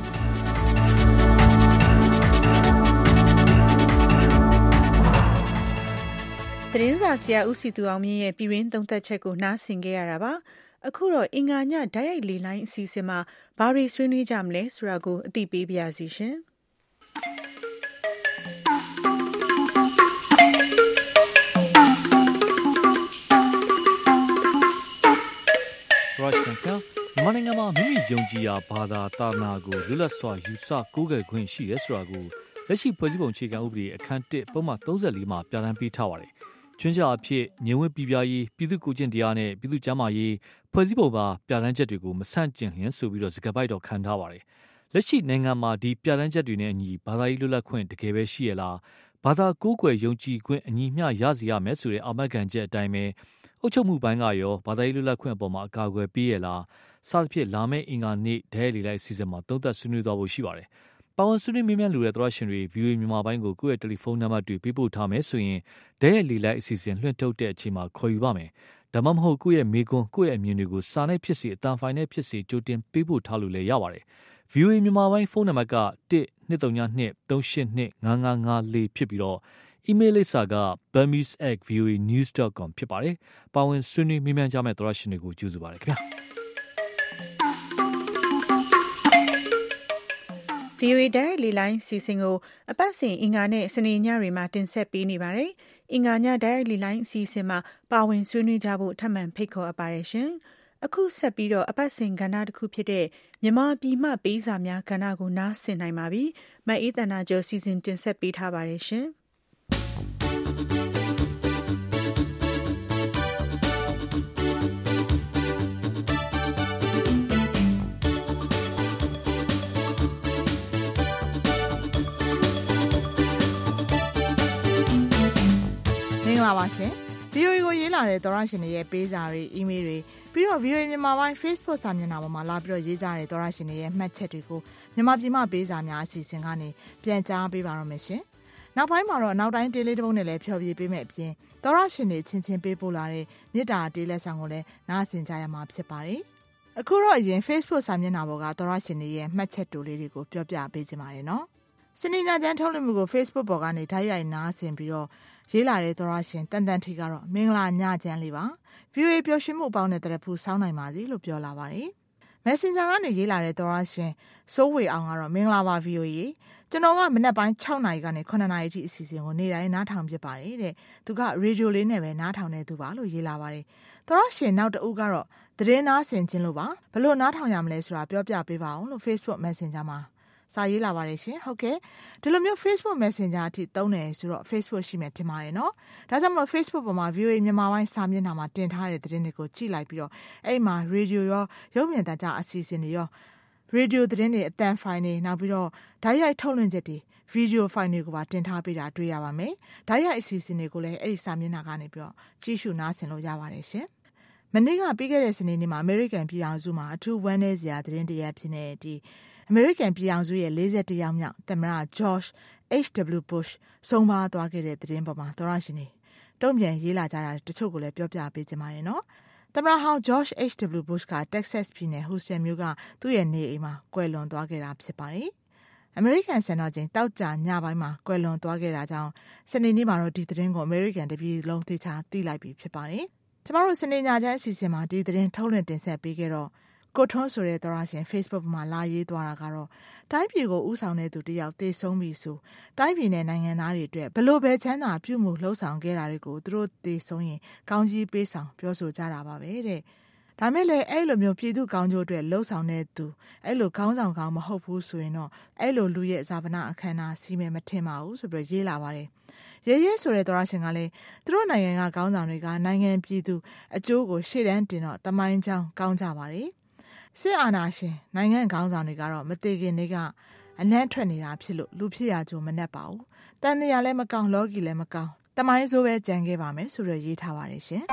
S2: သတင်းစာဆရာဦးစီသူအောင်မြင့်ရဲ့ပြည်ရင်းသုံးသက်ချက်ကိုနားဆင်ခဲ့ရတာပါအခုတော့အင်္ဂါညဓာတ်ရိုက်လေလိုင်းအစီအစဉ်မှာဘာတွေဆွေးနွေးကြမလဲဆိုတာကိုအသိပေးပါရစေရှင်
S11: ရရှကန်ကမနင်္ဂမှာမိမိယုံကြည်ရာဘာသာတာနာကိုလွတ်လပ်စွာယူဆကိုးကွယ်ခွင့်ရှိရဲဆိုတာကိုလက်ရှိဖွဲ့စည်းပုံအခြေခံဥပဒေအခန်းတစ်ပုံမှန်သုံးဆယ်လေးမှာပြဋ္ဌာန်းပေးထားပါတယ်။ကျွမ်းကျအဖြစ်ငြိမ်ဝှက်ပြည်ပြရေးပြည်သူ့ကိုကျင့်တရားနဲ့ပြည်သူ့ကျန်းမာရေးဖွဲ့စည်းပုံပါပြဋ္ဌာန်းချက်တွေကိုမဆန့်ကျင်လျင်ဆိုပြီးတော့စကားပိုက်တော်ခံထားပါတယ်။လက်ရှိနိုင်ငံမှာဒီပြဋ္ဌာန်းချက်တွေနဲ့အညီဘာသာရေးလွတ်လပ်ခွင့်တကယ်ပဲရှိရလားဘာသာကိုးကွယ်ယုံကြည်ခွင့်အညီမျှရစီရမယ်ဆိုတဲ့အာမခံချက်အတိုင်းပဲအုပ်ချုပ်မှုပိုင်းကရောဘာသာရေးလွတ်လပ်ခွင့်အပေါ်မှာအကာအကွယ်ပေးရလားစသဖြင့်လာမယ့်အင်္ဂါနေ့ဒဲလီလိုက်အစီအစဉ်မှာသုံးသပ်ဆွေးနွေးသွားဖို့ရှိပါတယ်။ပါဝင်ဆွေးနွေးမြင်မြန်လူတဲ့သရရှင်တွေ ဗီအိုအေ မြန်မာပိုင်းကိုကိုယ့်ရဲ့တယ်လီဖုန်းနံပါတ်တွေပေးပို့ထားမယ်ဆိုရင်ဒဲလီလိုက်အစီအစဉ်လွှင့်ထုတ်တဲ့အချိန်မှာခေါ်ယူပါမယ်။ဒါမှမဟုတ်ကိုယ့်ရဲ့မေကွန်းကိုယ့်ရဲ့အမြင်တွေကိုစာနဲ့ဖြစ်စီအတန်ဖိုင်နဲ့ဖြစ်စီကြိုတင်ပေးပို့ထားလို့လည်းရပါတယ်။ ဗီအိုအေ မြန်မာပိုင်းဖုန်းနံပါတ်ကတစ်နှစ်သုံးညနှစ်သုံးရှစ်နှစ်ငါးငါးငါးလေးဖြစ်ပြီးတော့အီးမေးလ်လိပ်စာက burmese at v o a news dot com ဖြစ်ပါတယ်။ပါဝင်ဆွေးနွေးမြင်မြန်ကြမယ့်သရရှင်တွေကိုကြိုဆိုပါရခင်ဗျာ။
S2: ဗီအိုအေ Direct လေလိုင်းစီစဉ်ကိုအပတ်စဉ်အင်္ဂါနဲ့စနေညတွေမှာတင်ဆက်ပေးနေပါတယ်။အင်္ဂါည Direct လေလိုင်းစီစဉ်မှာပါဝင်ဆွေးနွေးကြဖို့ထပ်မံဖိတ်ခေါ်အပ်ပါတယ်ရှင်။အခုဆက်ပြီးတော့အပတ်စဉ်ကဏ္ဍတစ်ခုဖြစ်တဲ့မြန်မာပြည်မှပေးစာများကဏ္ဍကိုနားဆင်နိုင်ပါပြီ။မအေးတနာကျော်စီစဉ်တင်ဆက်ပေးထားပါတယ်ရှင်။
S6: လာပါရှင် ဗီအိုအေ ကိုရေးလာတဲ့သောရရှင်တွေရဲ့ပေးစာတွေအီးမေးလ်တွေပြီးတော့ ဗီအိုအေ မြန်မာပိုင်း Facebook စာမျက်နှာပေါ်မှာလာပြီးတော့ရေးကြတဲ့သောရရှင်တွေရဲ့မှတ်ချက်တွေကိုမြန်မာပြည်မှာပေးစာများအစီအစဉ်ကနေပြန်ကြားပေးပါတော့မယ်ရှင်နောက်ပိုင်းမှာတော့နောက်တိုင်းတေးလေးတစ်ပုဒ်နဲ့လည်းဖျော်ဖြေပေးမယ်အပြင်သောရရှင်တွေချင်းချင်းပေးပို့လာတဲ့မြစ်တာတေးလက်ဆောင်ကိုလည်းနားဆင်ကြရမှာဖြစ်ပါတယ်အခုတော့အရင် Facebook စာမျက်နှာပေါ်ကသောရရှင်တွေရဲ့မှတ်ချက်တိုလေးတွေကိုပြောပြပေးချင်ပါတယ်နော်စနေညချမ်းထုတ်လွှင့်မှုကို Facebook ပေါ်ကနေဓာတ်ရိုက်နားဆင်ပြီးတော့ရေးလာတဲ့သောရရှင်တန်တန်ထီကတော့မင်္ဂလာညချမ်းလေးပါ ဗီအိုအေ ပျော်ရွှင်မှုအပေါင်းနဲ့တရဖူဆောင်းနိုင်ပါစေလို့ပြောလာပါတယ် Messenger ကနေရေးလာတဲ့သောရရှင်စိုးဝေအောင်ကတော့မင်္ဂလာပါ ဗီအိုအေ ကျွန်တော်ကမနက်ပိုင်း၆နာရီကနေခုနှစ်နာရီအထိအစီအစဉ်ကိုနေ့တိုင်းနားထောင်ဖြစ်ပါတယ်တဲ့သူကရေဒီယိုလေးနဲ့ပဲနားထောင်နေသူပါလို့ရေးလာပါတယ်သောရရှင်နောက်တဦးကတော့သတင်းနားဆင်ခြင်းလို့ပါဘလို့နားထောင်ရမလဲဆိုတာပြောပြပေးပါအောင်လို့ Facebook Messenger မှာစာရေးလာပါတယ်ရှင်ဟုတ်ကဲ့ဒီလိုမျိုး Facebook Messenger အထိတုံးတယ်ဆိုတော့ Facebook ရှိမယ်ထင်ပါတယ်နော်ဒါကြောင့်မလို့ Facebook ပေါ်မှာ ဗီအိုအေ မြန်မာပိုင်းစာမျက်နှာမှာတင်ထားတဲ့သတင်းတွေကိုကြည့်လိုက်ပြီးတော့အဲ့မှာ Radio ရောရုပ်မြင်သံကြားအစီအစဉ်တွေရော Radio သတင်းတွေအတန်ဖိုင်တွေနောက်ပြီးတော့ဓာတ်ရိုက်ထုတ်လွှင့်ချက်တွေ Video ဖိုင်တွေကိုပါတင်ထားပေးတာတွေ့ရပါမယ်ဓာတ်ရိုက်အစီအစဉ်တွေကိုလည်းအဲ့ဒီစာမျက်နှာကနေပြီးတော့ကြည့်ရှုနားဆင်လို့ရပါတယ်ရှင်မနေ့ကပြီးခဲ့တဲ့စနေနေ့မှာ American ပြည်ထောင်စုမှာအထူးဝမ်းနည်းစရာသတင်းတရက်ဖြစ်နေတဲ့အမေရိကန်ပြည်ထောင်စုရဲ့၄၁ယောက်မြောက်သမ္မတ George H W Bush ဆုံးပါသွားခဲ့တဲ့သတင်းပေါ်မှာသောရရှင်တွေတုံ့ပြန်ရေးလာကြတာတချို့ကိုလည်းပြောပြပေးချင်ပါတယ်နော်သမ္မတဟောင်း George H W Bush က Texas ပြည်နယ် Houston မြို့ကသူ့ရဲ့နေအိမ်မှာကွယ်လွန်သွားခဲ့တာဖြစ်ပါတယ်အမေရိကန်စံတော်ချိန်တောက်ကြညပိုင်းမှာကွယ်လွန်သွားခဲ့တာကြောင့်စနေနေ့မှာတော့ဒီသတင်းကိုအမေရိကန်တပြည်လုံးသိချာသိလိုက်ပြီဖြစ်ပါတယ်ကျမတို့စနေညချမ်းအစီအစဉ်မှာဒီသတင်းထုတ်လွှင့်တင်ဆက်ပေးခဲ့တော့ကိုထွန်းဆိုတဲ့သောရရှင် Facebook မှာလာရေးသွားတာကတော့တိုင်းပြည်ကိုဥဆောင်တဲ့သူတယောက်တည်ဆုံးပြီဆိုတိုင်းပြည်နဲ့နိုင်ငံသားတွေအတွက်ဘလို့ပဲချမ်းသာပြုမှုလှုပ်ဆောင်ခဲ့တာတွေကိုသူတို့တည်ဆုံးရင်ကောင်းကြီးပေးဆောင်ပြောဆိုကြတာပါပဲတဲ့ဒါမဲ့လည်းအဲ့လိုမျိုးပြည်သူကောင်းကျိုးအတွက်လှုပ်ဆောင်တဲ့သူအဲ့လိုခေါင်းဆောင်ကောင်းမဟုတ်ဘူးဆိုရင်တော့အဲ့လိုလူရဲ့ဇာပနာအခမ်းအနားစီမယ်မထင်ပါဘူးဆိုပြီးရေးလာပါတယ်ရဲရဲဆိုတဲ့သောရရှင်ကလည်းသူတို့နိုင်ငံကခေါင်းဆောင်တွေကနိုင်ငံပြည်သူအကျိုးကိုရှေ့တန်းတင်တော့တမိုင်းချောင်းကောင်းကြပါတယ်စစ်အာဏာရှင်နိုင်ငံခေါင်းဆောင်တွေကတော့မသေးခင်တွေကအနက်ထွက်နေတာဖြစ်လို့လူဖြစ်ရကြုံမနှက်ပါဘူးတန်တရားလည်းမကောင်းလောကီလည်းမကောင်းတမိုင်းဆိုပဲကြံခဲ့ပါမယ်ဆိုတော့ရေးထားပါတယ်ရှင်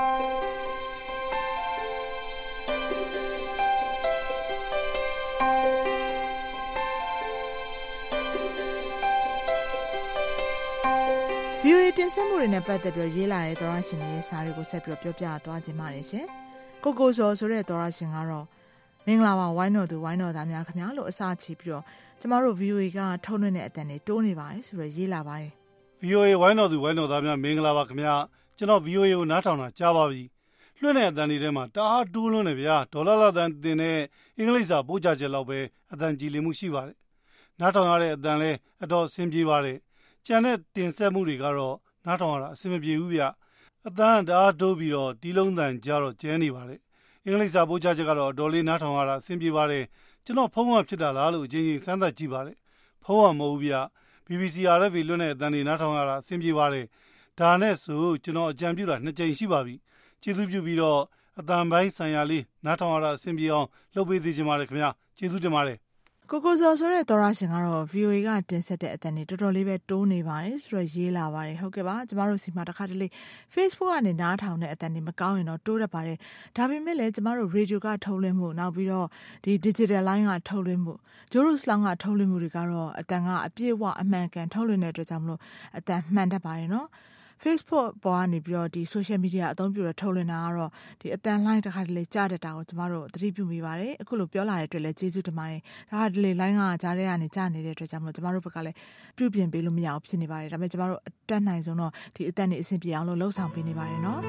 S6: ဗီအိုအေတင်ဆက်မှုတွေနဲ့ပတ်သက်ပြီးရေးလာတဲ့သောရရှင်ရဲ့စာတွေကိုဆက်ပြီးပြောပြသွားခြင်းပါတယ်ရှင်ကိုကိုစောဆိုတဲ့သောရရှင်ကတော့မင်္ဂလာပါဝိုင်းတော်သူဝိုင်းတော်သားများခင်ဗျာလို့အစချီပြီးတော့ကျမတို့ ဗီအိုအေ ကထုတ်လွှင့်တဲ့အတန်တွေတိုးနေပါတယ်ဆိုတော့ရေးလာပါတယ်
S16: ဗီအိုအေ ဝိုင်းတော်သူဝိုင်းတော်သားများမင်္ဂလာပါခင်ဗျာကျွန်တော် ဗီအိုအေ ကိုနားထောင်တာကြားပါပြီလွှင့်တဲ့အတန်တွေထဲမှာတအားတိုးလွှင့်နေဗျာဒေါ်လာလာတန်တင်တဲ့အင်္ဂလိပ်စာပို့ချချက်လောက်ပဲအတန်ကြည်လင်မှုရှိပါတယ်နားထောင်ရတဲ့အတန်လဲအတော်အဆင်ပြေပါတယ်ကျန်တဲ့တင်ဆက်မှုတွေကတော့နားထောင်ရတာအဆင်မပြေဘူးဗျအတန်တအားတိုးပြီးတော့တီးလုံးတန်ကြတော့ကျဲနေပါတယ်အင်္ဂလိပ်စာပို့ချချက်ကတော့ဒေါ်လေးနားထောင်ရတာအဆင်ပြေပါတယ်ကျွန်တော်ဖုန်းကဖြစ်တာလားလို့အချင်းချင်းစမ်းသပ်ကြည့်ပါတယ်ဖုန်းကမဟုတ်ဘူးဗျ ဘီ ဘီ စီ အာ အက်ဖ် လွှင့်တဲ့အတန်တွေနားထောင်ရတာအဆင်ပြေပါတယ်ဒါနဲ့ဆိုကျွန်တော်အကြံပြုတာနှစ်ကြိမ်ရှိပါပြီကျေးဇူးပြုပြီးတော့အတန်ပိုင်းဆိုင်ရာလေးနားထောင်ရတာအဆင်ပြေအောင်လုပ်ပေးသေးချင်ပါတယ်ခင်ဗျာကျေးဇူးတင်ပါတယ်
S6: ကိုကိုစောဆိုတဲ့သောရရှင်ကတော့ ဗီအိုအေ ကတင်ဆက်တဲ့အတန်တွေတော်တော်လေးပဲတိုးနေပါတယ်ဆိုတော့ရေးလာပါတယ်ဟုတ်ကဲ့ပါကျမတို့စီမှာတစ်ခါတလေ Facebook ကနေနားထောင်တဲ့အတန်တွေမကောင်းရင်တော့တိုးတတ်ပါတယ်ဒါပေမဲ့လည်းကျမတို့ Radio ကထုတ်လွှင့်မှုနောက်ပြီးတော့ဒီ Digital Line ကထုတ်လွှင့်မှု Jerusalem ကထုတ်လွှင့်မှုတွေကတော့အတန်ကအပြည့်အဝအမှန်ကန်ထုတ်လွှင့်တဲ့အတွက်ကြောင့်မလို့အတန်မှန်တတ်ပါတယ်နော်Facebook ပေါ်ကနေပြီးတော့ဒီ social media အသုံးပြုရထုတ်လွှင့်တာကတော့ဒီအတန် line တစ်ခါတလေကြားတတ်တာကိုကျမတို့သတိပြုမိပါတယ်အခုလိုပြောလာတဲ့အတွက်လည်းကျေးဇူးတင်ပါတယ်ဒါကဒီလေ line ကကြားထဲကနေကြားနေတဲ့အတွက်ကြောင့်မလို့ကျမတို့ဘက်ကလည်းပြုပြင်ပေးလို့မရအောင်ဖြစ်နေပါတယ်ဒါပေမဲ့ကျမတို့အတက်နိုင်ဆုံးတော့ဒီအတန်တွေအဆင်ပြေအောင်လို့လှုပ်ဆောင်ပေးနေပါတယ်နော်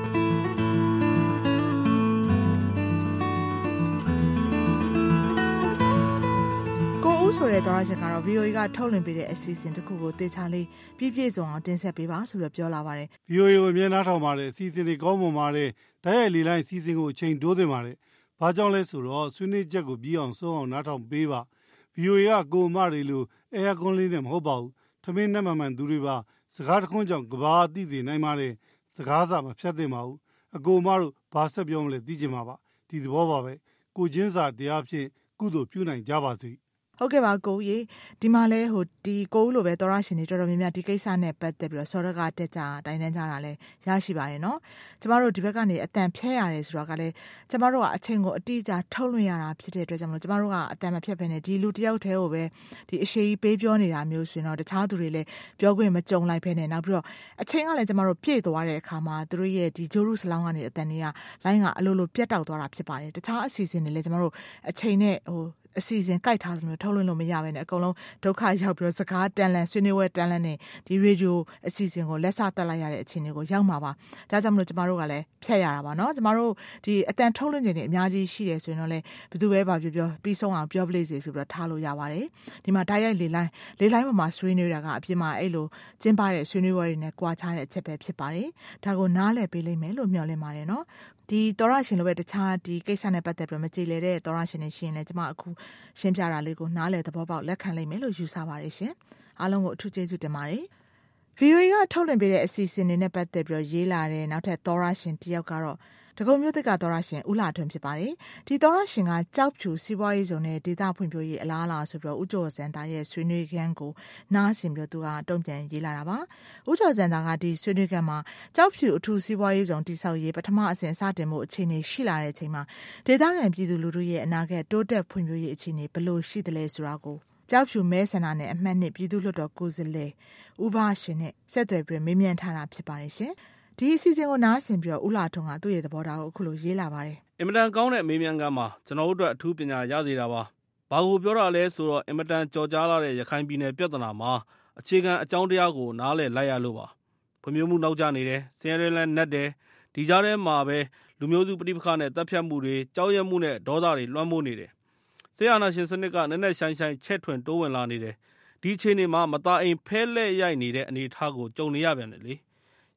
S6: ဆိုတဲ့သောရချက်ကတော့ ဗီအိုအေ ကထုတ်လွှင့်ပေးတဲ့အစီအစဉ်တစ်ခုကိုတေချာလေးပြည့်ပြည့်စုံအောင်တင်ဆက်ပေးပါဆိုတော့ပြောလာပါတယ်
S16: ဗီအိုအေ ကိုအမြဲနားထောင်ပါတယ်အစီအစဉ်တွေကောင်းမွန်ပါတယ်ဓာတ်ရိုက်လေလိုင်းအစီအစဉ်ကိုအချိန်တိုးသင့်ပါတယ်ဘာကြောင့်လဲဆိုတော့ဆွေးနွေးချက်ကိုပြီးအောင်ဆုံးအောင်နားထောင်ပေးပါ ဗီအိုအေ ကကိုအမတွေလိုအဲယာကွန်လေးနဲ့မဟုတ်ပါဘူးထမင်းနဲ့မှန်မှန်သူတွေပါစကားတခွန်းကြောင့်ကဘာအသိစေနိုင်ပါတယ်စကားစာမဖြတ်သင့်ပါဘူးအကိုအမတို့ဘာဆက်ပြောမလဲသိချင်ပါပါဒီသဘောပါပဲကိုချင်းစာတရားဖြင့်ကုသိုလ်ပြုနိုင်ကြပါစေ
S6: ဟုတ်ကဲ့ပါကိုကြီးဒီမှာလဲဟိုဒီကိုဦးလိုပဲသောရရှင်တွေတော်တော်များများဒီကိစ္စနဲ့ပတ်သက်ပြီးတော့စောရကတက်ကြတိုင်တန်းကြတာလဲရရှိပါတယ်နော်ကျမတို့ဒီဘက်ကနေအတန်ဖြဲရတယ်ဆိုတော့ကလဲကျမတို့ကအချိန်ကိုအတိအကျထုတ်လွှင့်ရတာဖြစ်တဲ့အတွက်ကြောင့်မလို့ကျမတို့ကအတန်မဖြတ်ဘဲနဲ့ဒီလူတယောက်တည်းကိုပဲဒီအရှိကြီးပေးပြောနေတာမျိုးဆိုရင်တော့တခြားသူတွေလည်းပြောခွင့်မကြုံလိုက်ဘဲနဲ့နောက်ပြီးတော့အချိန်ကလည်းကျမတို့ပြည့်သွားတဲ့အခါမှာသူတို့ရဲ့ဒီဂျိုရုစလောင်းကနေအတန်တွေကလိုင်းကအလိုလိုပြတ်တောက်သွားတာဖြစ်ပါတယ်တခြားအစီအစဉ်တွေလည်းကျမတို့အချိန်နဲ့ဟိုအစီအစဉ်ကြိုက်ထားသလိုထုတ်လွှင့်လို့မရဘဲနဲ့အကုန်လုံးဒုက္ခရောက်ပြီးတော့စကားတန်လန်ဆွေးနွေးဝဲတန်လန်နဲ့ဒီရေဒီယိုအစီအစဉ်ကိုလက်ဆတက်လိုက်ရတဲ့အခြေအနေကိုရောက်မှာပါဒါကြောင့်မလို့ကျမတို့ကလည်းဖြတ်ရတာပါเนาะကျမတို့ဒီအတန်ထုတ်လွှင့်ခြင်းတွေအများကြီးရှိတယ်ဆိုရင်တော့လေဘယ်သူပဲပါပြောပြောပြီးဆုံးအောင်ပြောပလေးစေဆိုပြီးတော့ထားလို့ရပါတယ်ဒီမှာဓာတ်ရိုက်လေလိုင်းလေလိုင်းပေါ်မှာဆွေးနွေးတာကအပြင်မှာအဲ့လိုကျင်းပတဲ့ဆွေးနွေးပွဲတွေနဲ့ကြွားချတဲ့အချက်ပဲဖြစ်ပါတယ်ဒါကိုနားလည်ပေးလိမ့်မယ်လို့မျှော်လင့်ပါတယ်เนาะဒီသောရရှင်လိုပဲတခြားဒီကိစ္စနဲ့ပတ်သက်ပြီးမကြည်လေတဲ့သောရရှင်တွေရှိရင်လည်းကျမအခုရှင်းပြတာလေးကိုနားလည်သဘောပေါက်လက်ခံလိမ့်မယ်လို့ယူဆပါတယ်ရှင်အားလုံးကိုအထူးကျေးဇူးတင်ပါတယ် ဗီအိုအေ ကထုတ်လွှင့်ပေးတဲ့အစီအစဉ်တွေနဲ့ပတ်သက်ပြီးရေးလာတဲ့နောက်ထပ်သောရရှင်တယောက်ကတော့ဒဂုံမြို့သစ်ကသောရရှင်ဦးလာထွန်းဖြစ်ပါတယ်ဒီသောရရှင်ကကြောက်ဖြူစီးပွားရေးဇုံနဲ့ဒေသဖွံ့ဖြိုးရေးအလားအလာဆိုပြီးတော့ဦးကျော်စံသားရဲ့ဆွေးနွေးခန်းကိုနားဆင်ပြီးတော့သူကတုံ့ပြန်ရေးလာတာပါဦးကျော်စံသားကဒီဆွေးနွေးခန်းမှာကြောက်ဖြူအထူးစီးပွားရေးဇုံတိဆောက်ရေးပထမအဆင့်စတင်မှုအခြေအနေရှိလာတဲ့အချိန်မှာဒေသခံပြည်သူလူထုရဲ့အနာဂတ်တိုးတက်ဖွံ့ဖြိုးရေးအခြေအနေဘယ်လိုရှိသလဲဆိုတာကိုကြောက်ဖြူမဲဆန္ဒနဲ့အမှတ်နှစ်ပြည်သူ့လွှတ်တော်ကိုယ်စားလှယ်ဦးဘရှင်နဲ့ဆက်သွယ်ပြီးမေးမြန်းထားတာဖြစ်ပါတယ်ရှင်ဒီအစီအစဉ်ကိုနားဆင်ပြီးတော့ဦးလာထွန်းကသူ့ရဲ့သဘောထားကိုအခုလိုရေးလာပါတယ်
S5: အင်မတန်ကောင်းတဲ့မေးမြန်းခန်းမှာကျွန်တော်တို့အတွက်အထူးပညာရစေတာပါဘာကိုပြောတာလဲဆိုတော့အင်မတန်ကြော်ကြားလာတဲ့ရခိုင်ပြည်နယ်ပြဿနာမှာအခြေခံအကြောင်းတရားကိုနားလည်လိုက်ရလို့ပါဖွံ့ဖြိုးမှုနောက်ကျနေတယ်ဆင်းရဲလန်းနက်တယ်ဒီကြားထဲမှာပဲလူမျိုးစုပဋိပက္ခနဲ့တပ်ဖြတ်မှုတွေကြောက်ရွံ့မှုနဲ့ဒေါသတွေလွှမ်းမိုးနေတယ်ဆေးအာဏာရှင်စနစ်ကနက်နက်ရှိုင်းရှိုင်းချဲ့ထွင်တိုးဝင်လာနေတယ်ဒီအခြေအနေမှာမသားအိမ်ဖဲလဲ့ရိုက်နေတဲ့အနေအထားကိုကြုံနေရပြန်တယ်လေရ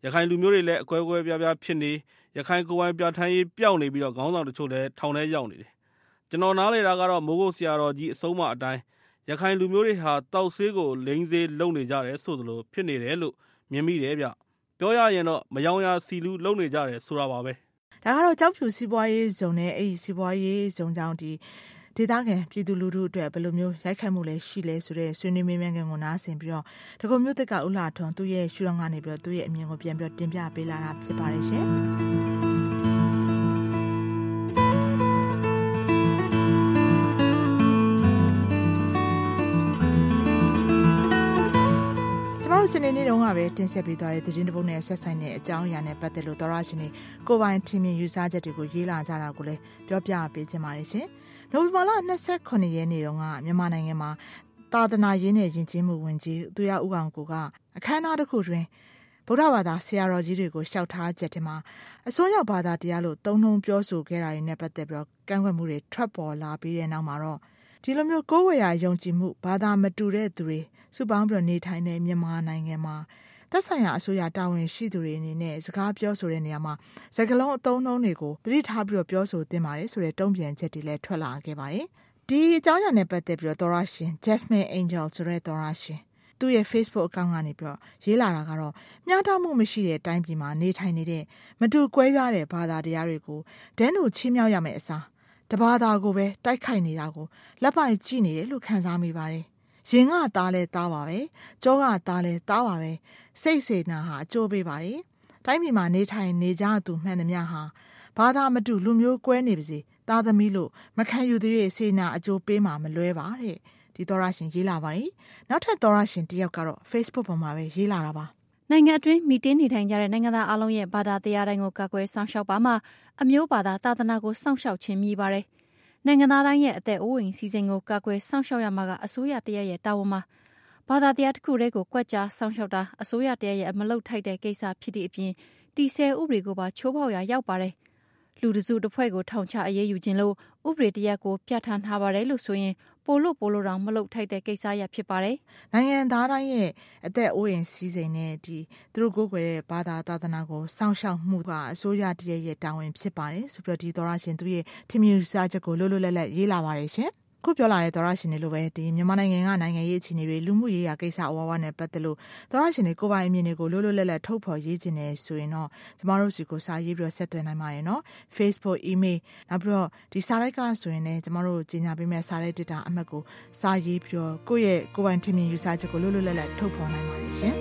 S5: ရခိုင်လူမျိုးတွေလည်းအကွဲကွဲပြားပြားဖြစ်နေရခိုင်ကိုယ်ပိုင်ပြဋ္ဌာန်းရေးပျောက်နေပြီးတော့ခေါင်းဆောင်တချို့လည်းထောင်ထဲရောက်နေတယ်ကျွန်တော်နားလေတာကတော့မိုးကုတ်ဆရာတော်ကြီးအဆုံးအမအတိုင်းရခိုင်လူမျိုးတွေဟာတောက်ဆေးကိုလိမ့်စေးလုံနေကြတယ်ဆိုသလိုဖြစ်နေတယ်လို့မြင်မိတယ်ဗျပြောရရင်တော့မယောင်ရာစီလူလုံနေကြတယ်ဆိုတာပါပဲ
S6: ဒါကတော့ကြောက်ဖြူစီးပွားရေးဇုံနဲ့အဲ့ဒီစီးပွားရေးဇုံကြောင့်ဒီဒေသခံပြည်သူလူထုအတွက်ဘယ်လိုမျိုးရိုက်ခတ်မှုလဲရှိလဲဆိုတဲ့ဆွေးနွေးမေးမြန်းခန်းကိုနားဆင်ပြီးတော့တကုံမျိုးသက်ကဥလာထွန်သူ့ရဲ့ရှုထောင့်ကနေပြီးတော့သူ့ရဲ့အမြင်ကိုပြန်ပြီးတော့တင်ပြပေးလာတာဖြစ်ပါတယ်ရှင်စနေနေ့တုန်းကပဲတင်ဆက်ပေးသွားတဲ့သတင်းတပုတ်နဲ့ဆက်ဆိုင်တဲ့အကြောင်းအရာနဲ့ပတ်သက်လို့သောရရှင်တွေကိုပိုင်ထင်မြင်ယူဆချက်တွေကိုရေးလာကြတာကိုလည်းပြောပြပေးချင်ပါတယ်ရှင်။နိုဝင်ဘာလ၂၈ရက်နေ့တုန်းကမြန်မာနိုင်ငံမှာသာသနာရေးနဲ့ယဉ်ကျေးမှုဝန်ကြီးသူရဦးအောင်ကိုကအခမ်းအနားတစ်ခုတွင်ဗုဒ္ဓဘာသာဆရာတော်ကြီးတွေကိုရှောက်ထားချက်ထဲမှာအစွန်းရောက်ဘာသာတရားလို့သုံးနှုံပြောဆိုခဲ့တာတွေနဲ့ပတ်သက်ပြီးတော့ကန့်ကွက်မှုတွေထွက်ပေါ်လာပြီးတဲ့နောက်မှာတော့ဒီလိုမျိုးကိုယ်ဝေယယုံကြည်မှုဘာသာမတူတဲ့သူတွေစုပေါင်းပြီးနေထိုင်တဲ့မြန်မာနိုင်ငံမှာသက်ဆိုင်ရာအစိုးရတာဝန်ရှိသူတွေအနေနဲ့စကားပြောဆိုတဲ့နေရာမှာစကားလုံးအသုံးအနှုန်းတွေကိုသတိထားပြီးတော့ပြောဆိုသင့်ပါတယ်ဆိုတဲ့တုံ့ပြန်ချက်တွေလည်းထွက်လာခဲ့ပါတယ်။ဒီအကြောင်းအရာနဲ့ပတ်သက်ပြီးတော့သောရရှင် Jasmine Angel ဆိုတဲ့သောရရှင်သူ့ရဲ့ Facebook account ကနေပြီးတော့ရေးလာတာကတော့မျှတမှုမရှိတဲ့အတိုင်းပြည်မှာနေထိုင်နေတဲ့မတူကွဲပြားတဲ့ဘာသာတရားတွေကိုဒန်းတို့ချီးမြှောက်ရမယ့်အစားတဘာသာကိုပဲတိုက်ခိုက်နေတာကိုလက်ပိုက်ကြည့်နေတယ်လို့ခံစားမိပါတယ်ရင်ကသားလဲသားပါပဲကြောကသားလဲသားပါပဲစိတ်စေနာဟာအကျိုးပေးပါတယ်တိုင်းပြည်မှာနေထိုင်နေကြသူမှန်သမျှဟာဘာသာမတူလူမျိုးကွဲနေပါစေသားသမီးလို့မခံယူသေးရဲ့စေနာအကျိုးပေးမှာမလွဲပါတဲ့ဒီသောရရှင်ရေးလာပါတယ်နောက်ထပ်သောရရှင်တယောက်ကတော့ Facebook ပေါ်မှာပဲရေးလာတာပါ
S17: နိုင်ငံအတွင်းမိတင်းနေထိုင်ကြတဲ့နိုင်ငံသားအလုံးရဲ့ဘာသာတရားတိုင်းကိုကာကွယ်စောင့်ရှောက်ပါမှအမျိုးဘာသာသာသနာကိုစောင့်ရှောက်ခြင်းမြည်ပါတယ်နိုင်ငံသားတိုင်းရဲ့အသက်အိုးအိမ်စီစဉ်ကိုကာကွယ်စောင့်ရှောက်ရမှာကအစိုးရတရက်ရဲ့တာဝန်မှာဘာသာတရားတစ်ခုတည်းကိုကွက်ကြားစောင့်ရှောက်တာအစိုးရတရက်ရဲ့မလုပ်ထိုက်တဲ့ကိစ္စဖြစ်တဲ့အပြင်တီဆဲဥပဒေကိုပါချိုးဖောက်ရာရောက်ပါတယ်လူတစုတစ်ဖွဲ့ကိုထောင်ချအရေးယူခြင်းလို့ဥပဒေတရက်ကိုပြဋ္ဌာန်းထားပါတယ်လို့ဆိုရင်ပိုလို့ပိုလို့တောင်မလုပ်ထိုက်တဲ့ကိစ္စရဖြစ်ပါတယ်
S6: နိုင်ငံသားတိုင်းရဲ့အသက်အိုးအိမ်စီစဉ်နဲ့ဒီသူတို့ကိုယ်ွယ်တဲ့ဘာသာသာသနာကိုစောင့်ရှောက်မှုကအစိုးရတရက်ရဲ့တာဝန်ဖြစ်ပါတယ်ဆိုပြီးတော့ဒီသောရရှင်သူရဲ့ထင်မြင်ယူဆချက်ကိုလွတ်လွတ်လပ်လပ်ရေးလာပါတယ်ရှင်ခုပြောလာတဲ့သောရရှင်တွေလိုပဲဒီမြန်မာနိုင်ငံကနိုင်ငံရေးအခြေအနေတွေလူမှုရေးရာကိစ္စအဝါဝါနဲ့ပတ်သက်လို့သောရရှင်တွေကိုယ်ပိုင်အမြင်တွေကိုလွတ်လွတ်လပ်လပ်ထုတ်ဖော်ရေးခြင်းနဲ့ဆိုရင်တော့ကျမတို့စီကိုစာရေးပြီးတော့ဆက်သွယ်နိုင်ပါတယ်နော် Facebook email နောက်ပြီးတော့ဒီစာရိုက်ကဆိုရင်လည်းကျမတို့ကြီးညာပေးမဲ့စာရိုက်တာအမှတ်ကိုစာရေးပြီးတော့ကိုယ့်ရဲ့ကိုယ်ပိုင်ထင်မြင်ယူဆချက်ကိုလွတ်လွတ်လပ်လပ်ထုတ်ဖော်နိုင်ပါတယ်ရှင်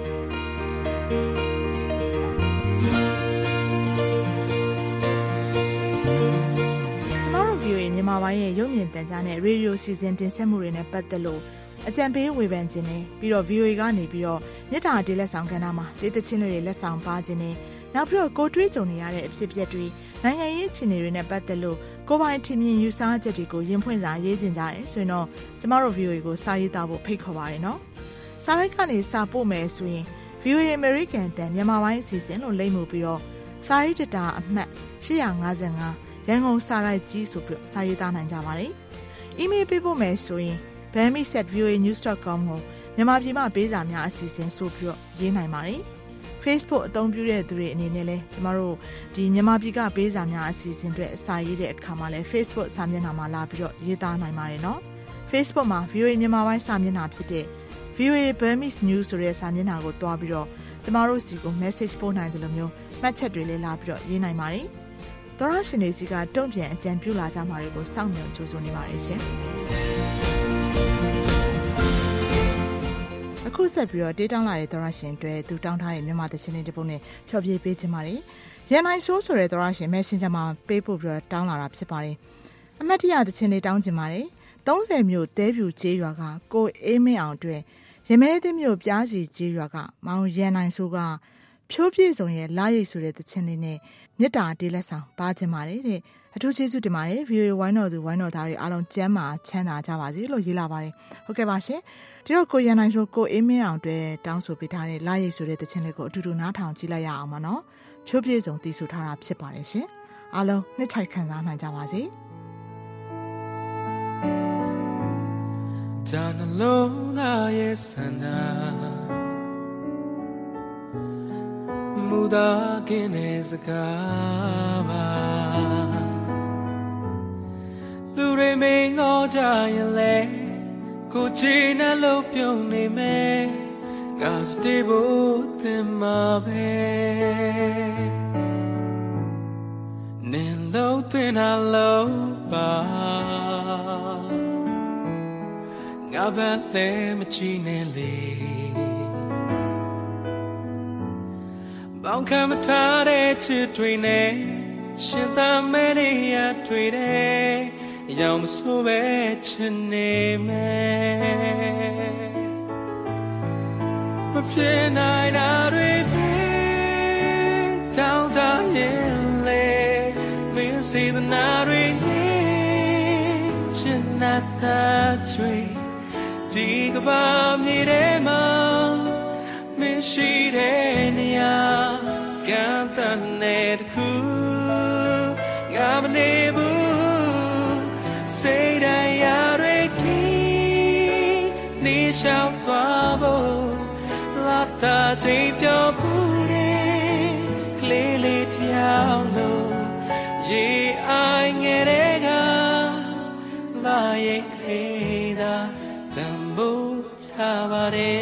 S6: မြန်မာပိုင်းရဲ့ရုပ်မြင်သံကြားနဲ့ရေဒီယိုစီစဉ်တင်ဆက်မှုတွေနဲ့ပတ်သက်လို့အကြံပေးဝေဖန်ခြင်းနဲ့ပြီးတော့ ဗီအိုအေ ကနေပြီးတော့မြစ်တာဒေးလက်ဆောင်ကဏ္ဍမှာဒေသချင်းတွေလက်ဆောင်ပါခြင်းနဲ့နောက်ပြီးတော့ကိုတွေးကြုံနေရတဲ့အဖြစ်အပျက်တွေနိုင်ငံရေးအခြေအနေတွေနဲ့ပတ်သက်လို့ကိုပိုင်ထင်မြင်ယူဆချက်တွေကိုရင်ဖွင့်စာရေးခြင်းကြတယ်ဆိုရင်တော့ကျမတို့ ဗီအိုအေ ကိုစာရေးသားဖို့ဖိတ်ခေါ်ပါတယ်နော်စာရိုက်ကနေစာပို့မယ်ဆိုရင် ဗီအိုအေ American တန်မြန်မာပိုင်းအစီအစဉ်လို့လိမ့်မှုပြီးတော့စာရေးတတာအမှတ်၈၅၅ရန်ကုန်စာရိုက်ကြီးဆိုပြီးစာရေးသားနိုင်ကြပါတယ်။ email ပေးဖို့မယ်ဆိုရင် burmese at v o a news dot com ကိုမြန်မာပြည်မှာပေးစာများအစီအစဉ်ဆိုပြီးတော့ရေးနိုင်ပါတယ်။ Facebook အသုံးပြုတဲ့သူတွေအနေနဲ့လည်းကျမတို့ဒီမြန်မာပြည်ကပေးစာများအစီအစဉ်တွေအစာရေးတဲ့အခါမှာလည်း Facebook စာမျက်နှာမှာလာပြီးတော့ရေးသားနိုင်ပါတယ်နော်။ Facebook မှာ ဗီအိုအေ မြန်မာပိုင်းစာမျက်နှာဖြစ်တဲ့ ဗီအိုအေ Burmese News ဆိုတဲ့စာမျက်နှာကိုတွားပြီးတော့ကျမတို့စီကို message ပို့နိုင်တယ်လို့မျိုးမှတ်ချက်တွေလည်းလာပြီးတော့ရေးနိုင်ပါတယ်။သောရရှင်တွေစီကတုံ့ပြန်အကြံပြုလာကြမှာတွေကိုစောင့်မျှော်ကြိုးစိုးနေပါတယ်ရှင်။အခုဆက်ပြီးတော့တေးတောင်းလာတဲ့သောရရှင်တွေသူတောင်းထားတဲ့မြန်မာသချင်းလေးတစ်ပုဒ်နဲ့ဖျော်ဖြေပေးခြင်းပါတယ်။ရန်နိုင်ဆိုးဆိုတဲ့သောရရှင် Messenger မှာပေးပို့ပြီးတော့တောင်းလာတာဖြစ်ပါတယ်။အမတ်တရသချင်းလေးတောင်းခြင်းပါတယ်။သုံးဆယ်မြို့တဲပြူကျေးရွာကကိုအေးမင်းအောင်အတွက်ရမဲသင်းမြို့ပြားစီကျေးရွာကမောင်ရန်နိုင်ဆိုးကဖြိုးပြည့်စုံရဲ့လာရိတ်ဆိုတဲ့သချင်းလေးနဲ့မြစ်တာတေးလက်ဆောင်ပါခြင်းပါတယ်တဲ့အထူးကျေးဇူးတင်ပါတယ် ဗီအိုအေ ဝိုင်းတော်သူဝိုင်းတော်သားတွေအားလုံးကျမ်းမာချမ်းသာကြပါစေလို့ရေးလာပါတယ်ဟုတ်ကဲ့ပါရှင်ဒီတော့ကိုရန်နိုင်ဆိုကိုအေးမင်းအောင်တွေတောင်းဆိုပေးထားတဲ့လာရိတ်ဆိုတဲ့သချင်းလေးကိုအတူတူနားထောင်ကြည့်လိုက်ရအောင်ပါနော်ဖြိုးပြည့်စုံတည်ဆိုထားတာဖြစ်ပါတယ်ရှင်အားလုံးနှစ်ချိုက်ခံစားနိုင်ကြပါစေ
S18: ဒါနှလုံးသားရဲ့ဆန္ဒ muda kinezakaba Lure me ngoja yale Kuchina lopyong ni me Gastibo timabe Nilo tinaloba Ngabale machinele Bang kamatare chitwine Shintamene ya twide Yom sobe chineme Mapsinai na rite Down down yele Min see the na rite Chinata tree Jigabam nirema Mishirenia Gantanet ku Gamanebu Say that you're Ni shall twabo Lata tape your booty Clearly tiano Ye I get La ye cleda Tambo tabare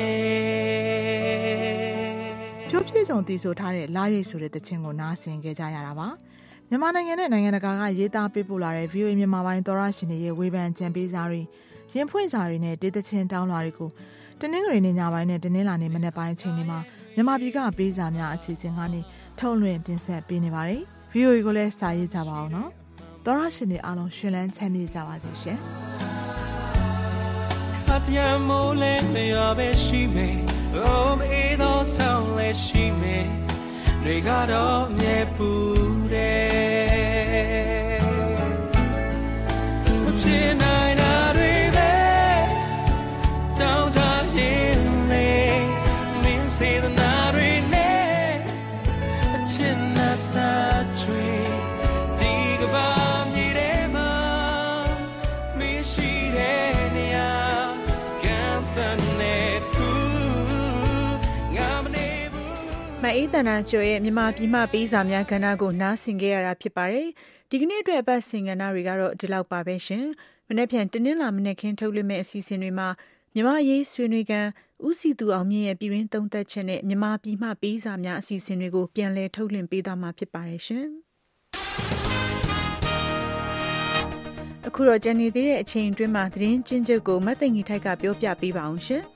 S6: ဖြိုးပြည့်စုံတည်ဆိုထားတဲ့လာရိတ်ဆိုတဲ့တခြင်းကိုနားဆင်ကြကြရတာပါမြန်မာနိုင်ငံနဲ့နိုင်ငံတကာကရေးသားပေးပို့လာတဲ့ ဗီအိုအေ မြန်မာပိုင်းသောရရှင်တွေရဲ့ဝေဖန်ကြံပေးစာတွေရင်ဖွင့်စာတွေနဲ့ဒေသချင်းတောင်းလာတွေကိုတနင်္ဂနွေနေ့ညပိုင်းနဲ့တနင်္လာနေ့မနက်ပိုင်းအချိန်တွေမှာမြန်မာပြည်ကပေးစာများအစီအစဉ်ကနေထုတ်လွှင့်တင်ဆက်ပေးနေပါတယ် ဗီအိုအေ ကိုလည်းစာရေးကြပါအောင်နော်သောရရှင်တွေအားလုံးရှင်လန်းချမ်းမြေ့ကြပါစေရှင်
S18: Atiamole me abeshime Oh me do sound shime Regado me pure Chinai na rive Down down yele Min see the na rine Chinata tree Digabam direma Mi shirenia Gantanet ku
S2: မအေးတနာကျော်ရဲ့မြန်မာပြည်မှပေးစာများကဏ္ဍကိုနားဆင်ကြရတာဖြစ်ပါတယ်ဒီကနေ့အတွက်အပတ်စဉ်ကဏ္ဍတွေကတော့ဒီလောက်ပါပဲရှင်မနေ့ပြန်တင်းလာမနေ့ခင်းထုတ်လွှင့်မဲ့အစီအစဉ်တွေမှာမြန်မာရေးဆွေးနွေးကန်ဦးစီသူအောင်မြင့်ရဲ့ပြည်ရင်းသုံးသက်ချက်နဲ့မြန်မာပြည်မှပေးစာများအစီအစဉ်တွေကိုပြန်လည်ထုတ်လွှင့်ပေးသွားမှာဖြစ်ပါတယ်ရှင်အခုတော့ကျန်နေသေးတဲ့အချိန်အတွင်းမှာသတင်းကျဉ်းချုပ်ကိုမတ်သိင်ကြီးထိုက်ကပြောပြပေးပါအောင်ရှင်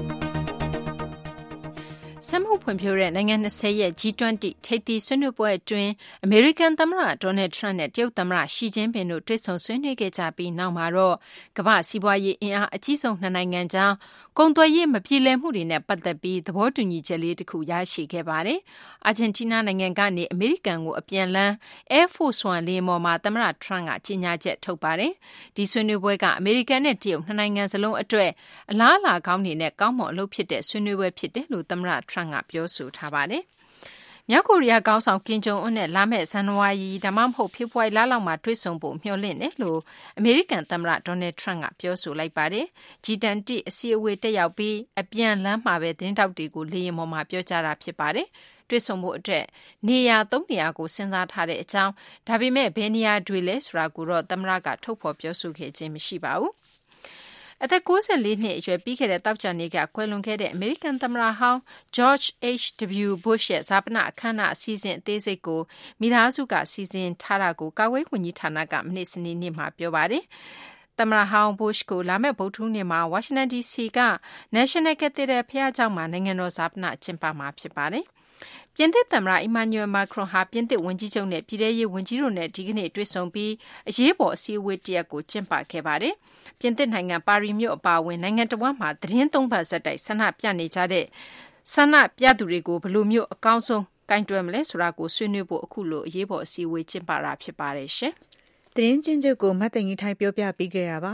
S3: စက်မှုဖွံ့ဖြိုးတဲ့နိုင်ငံ၂၀ရဲ့ G ၂၀ ထိပ်သီးဆွေးနွေးပွဲအတွင်းအမေရိကန်သမ္မတဒေါ်နယ်ထရန့်နဲ့တရုတ်သမ္မတရှီကျင်းပင်တို့တွေ့ဆုံဆွေးနွေးခဲ့ကြပြီးနောက်မှာတော့ကမ္ဘာ့စီးပွားရေးအင်အားအကြီးဆုံးနှစ်နိုင်ငံကြားကုန်သွယ်ရေးမပြေလည်မှုတွေနဲ့ပတ်သက်ပြီးသဘောတူညီချက်လေးတစ်ခုရရှိခဲ့ပါတယ်။အာဂျင်တီးနားနိုင်ငံကနေအမေရိကန်ကိုအပြန်လန်း Air Force One လေယာဉ်ပေါ်မှာသမ္မတထရန့်ကကြေညာချက်ထုတ်ပါတယ်။ဒီဆွေးနွေးပွဲကအမေရိကန်နဲ့တရုတ်နှစ်နိုင်ငံစလုံးအတွက်အလားအလာကောင်းတွေနဲ့ကောင်းမွန်အလုပ်ဖြစ်တဲ့ဆွေးနွေးပွဲဖြစ်တယ်လို့သမ္မတထရန့်ကပြောဆိုထားပါတယ်။မြောက်ကိုရီးယားခေါင်းဆောင်ကင်ဂျုံအွန်းနဲ့လာမယ့်ဇန်နဝါရီဒါမှမဟုတ်ဖေဖော်ဝါရီလလောက်မှာတွေ့ဆုံဖို့မျှော်လင့်တယ်လို့အမေရိကန်သမ္မတဒေါ်နယ်ထရန့်ကပြောဆိုလိုက်ပါတယ်။ G ၂၀ အစည်းအဝေးတက်ရောက်ပြီးအပြန်လမ်းမှာပဲသတင်းတောက်တွေကိုလေယာဉ်ပေါ်မှာပြောကြားတာဖြစ်ပါတယ်။တွေ့ဆုံဖို့အတွက်နေရာသုံးနေရာကိုစဉ်းစားထားတဲ့အကြောင်းဒါပေမဲ့ဘယ်နေရာတွေလဲဆိုတာကိုတော့သမ္မတကထုတ်ဖော်ပြောဆိုခဲ့ခြင်းမရှိပါဘူး။အသက်၉၄နှစ်အရွယ်ပြီးခဲ့တဲ့တောက်ကြနေ့ကကွယ်လွန်ခဲ့တဲ့အမေရိကန်သမ္မတဟောင်း George H W Bush ရဲ့ဇာပနအခမ်းအနားအစီအစဉ်အသေးစိတ်ကိုမိသားစုကစီစဉ်ထားတာကိုကာကွယ်ဝန်ကြီးဌာနကမနေ့စနေနေ့မှာပြောပါတယ်။သမ္မတဟောင်း Bush ကိုလာမယ့်ဗုဒ္ဓဟူးနေ့မှာဝါရှင်တန် ဒီစီ က National Cathedral ဘုရားကျောင်းမှာနိုင်ငံတော်ဇာပနကျင်းပမှာဖြစ်ပါတယ်။ပြင်သစ်သမ္မတ Emmanuel Macron ဟာပြင်သစ်ဝန်ကြီးချုပ်နဲ့ပြည်ထရေးဝန်ကြီးတို့နဲ့ဒီကနေ့တွေ့ဆုံပြီးအရေးပေါ်အစည်းအဝေးတစ်ရပ်ကိုကျင်းပခဲ့ပါတယ်။ပြင်သစ်နိုင်ငံပါရီမြို့အပါအဝင်နိုင်ငံတော်ဝန်မှာသတင်းသုံးပတ်ဆက်တိုက်ဆန္ဒပြနေကြတဲ့ဆန္ဒပြသူတွေကိုဘယ်လိုမျိုးအကောင်းဆုံးကင်တွယ်မလဲဆိုတာကိုဆွေးနွေးဖို့အခုလိုအရေးပေါ်အစည်းအဝေးကျင်းပတာဖြစ်ပါတယ်ရှင်
S2: ။သတင်းကျဉ်းချုပ်ကိုမတ်သိင်ကြီးထိုင်ပြောပြပေးခဲ့တာပါ။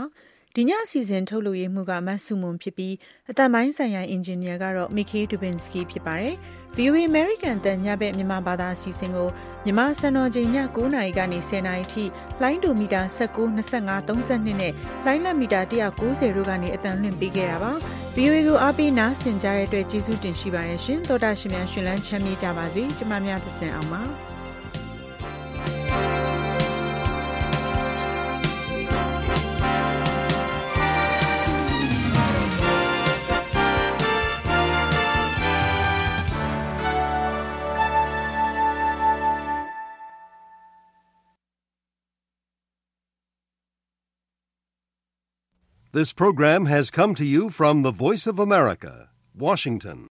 S2: ဒီညအစီအစဉ်ထုတ်လွှင့်ရေးမှုကမတ်စုမွန်ဖြစ်ပြီးအတန်ပိုင်းဆိုင်ရာအင်ဂျင်နီယာကတော့ Mickey Dubinsky ဖြစ်ပါတယ်။ ဗီအိုအေ American တန်ညဘက်မြန်မာဘာသာအစီအစဉ်ကိုမြန်မာစံတော်ချိန်ည၉နာရီကနေ၁၀နာရီထိလိုင်းဒိုမီတာ၁၉ ၂၅ ၃၂နဲ့လိုင်းလက်မီတာ၁၉၀တို့ကနေအတန်လွှင့်ပေးခဲ့တာပါ။ ဗီအိုအေကိုအားပေးနားဆင်ကြတဲ့အတွက်ကျေးဇူးတင်ရှိပါတယ်ရှင်။သောတာရှင်များရှင်လန်းချမ်းမြေ့ကြပါစေ။ကျမများသစင်အောင်ပါ။
S1: This program has come to you from the Voice of America, Washington.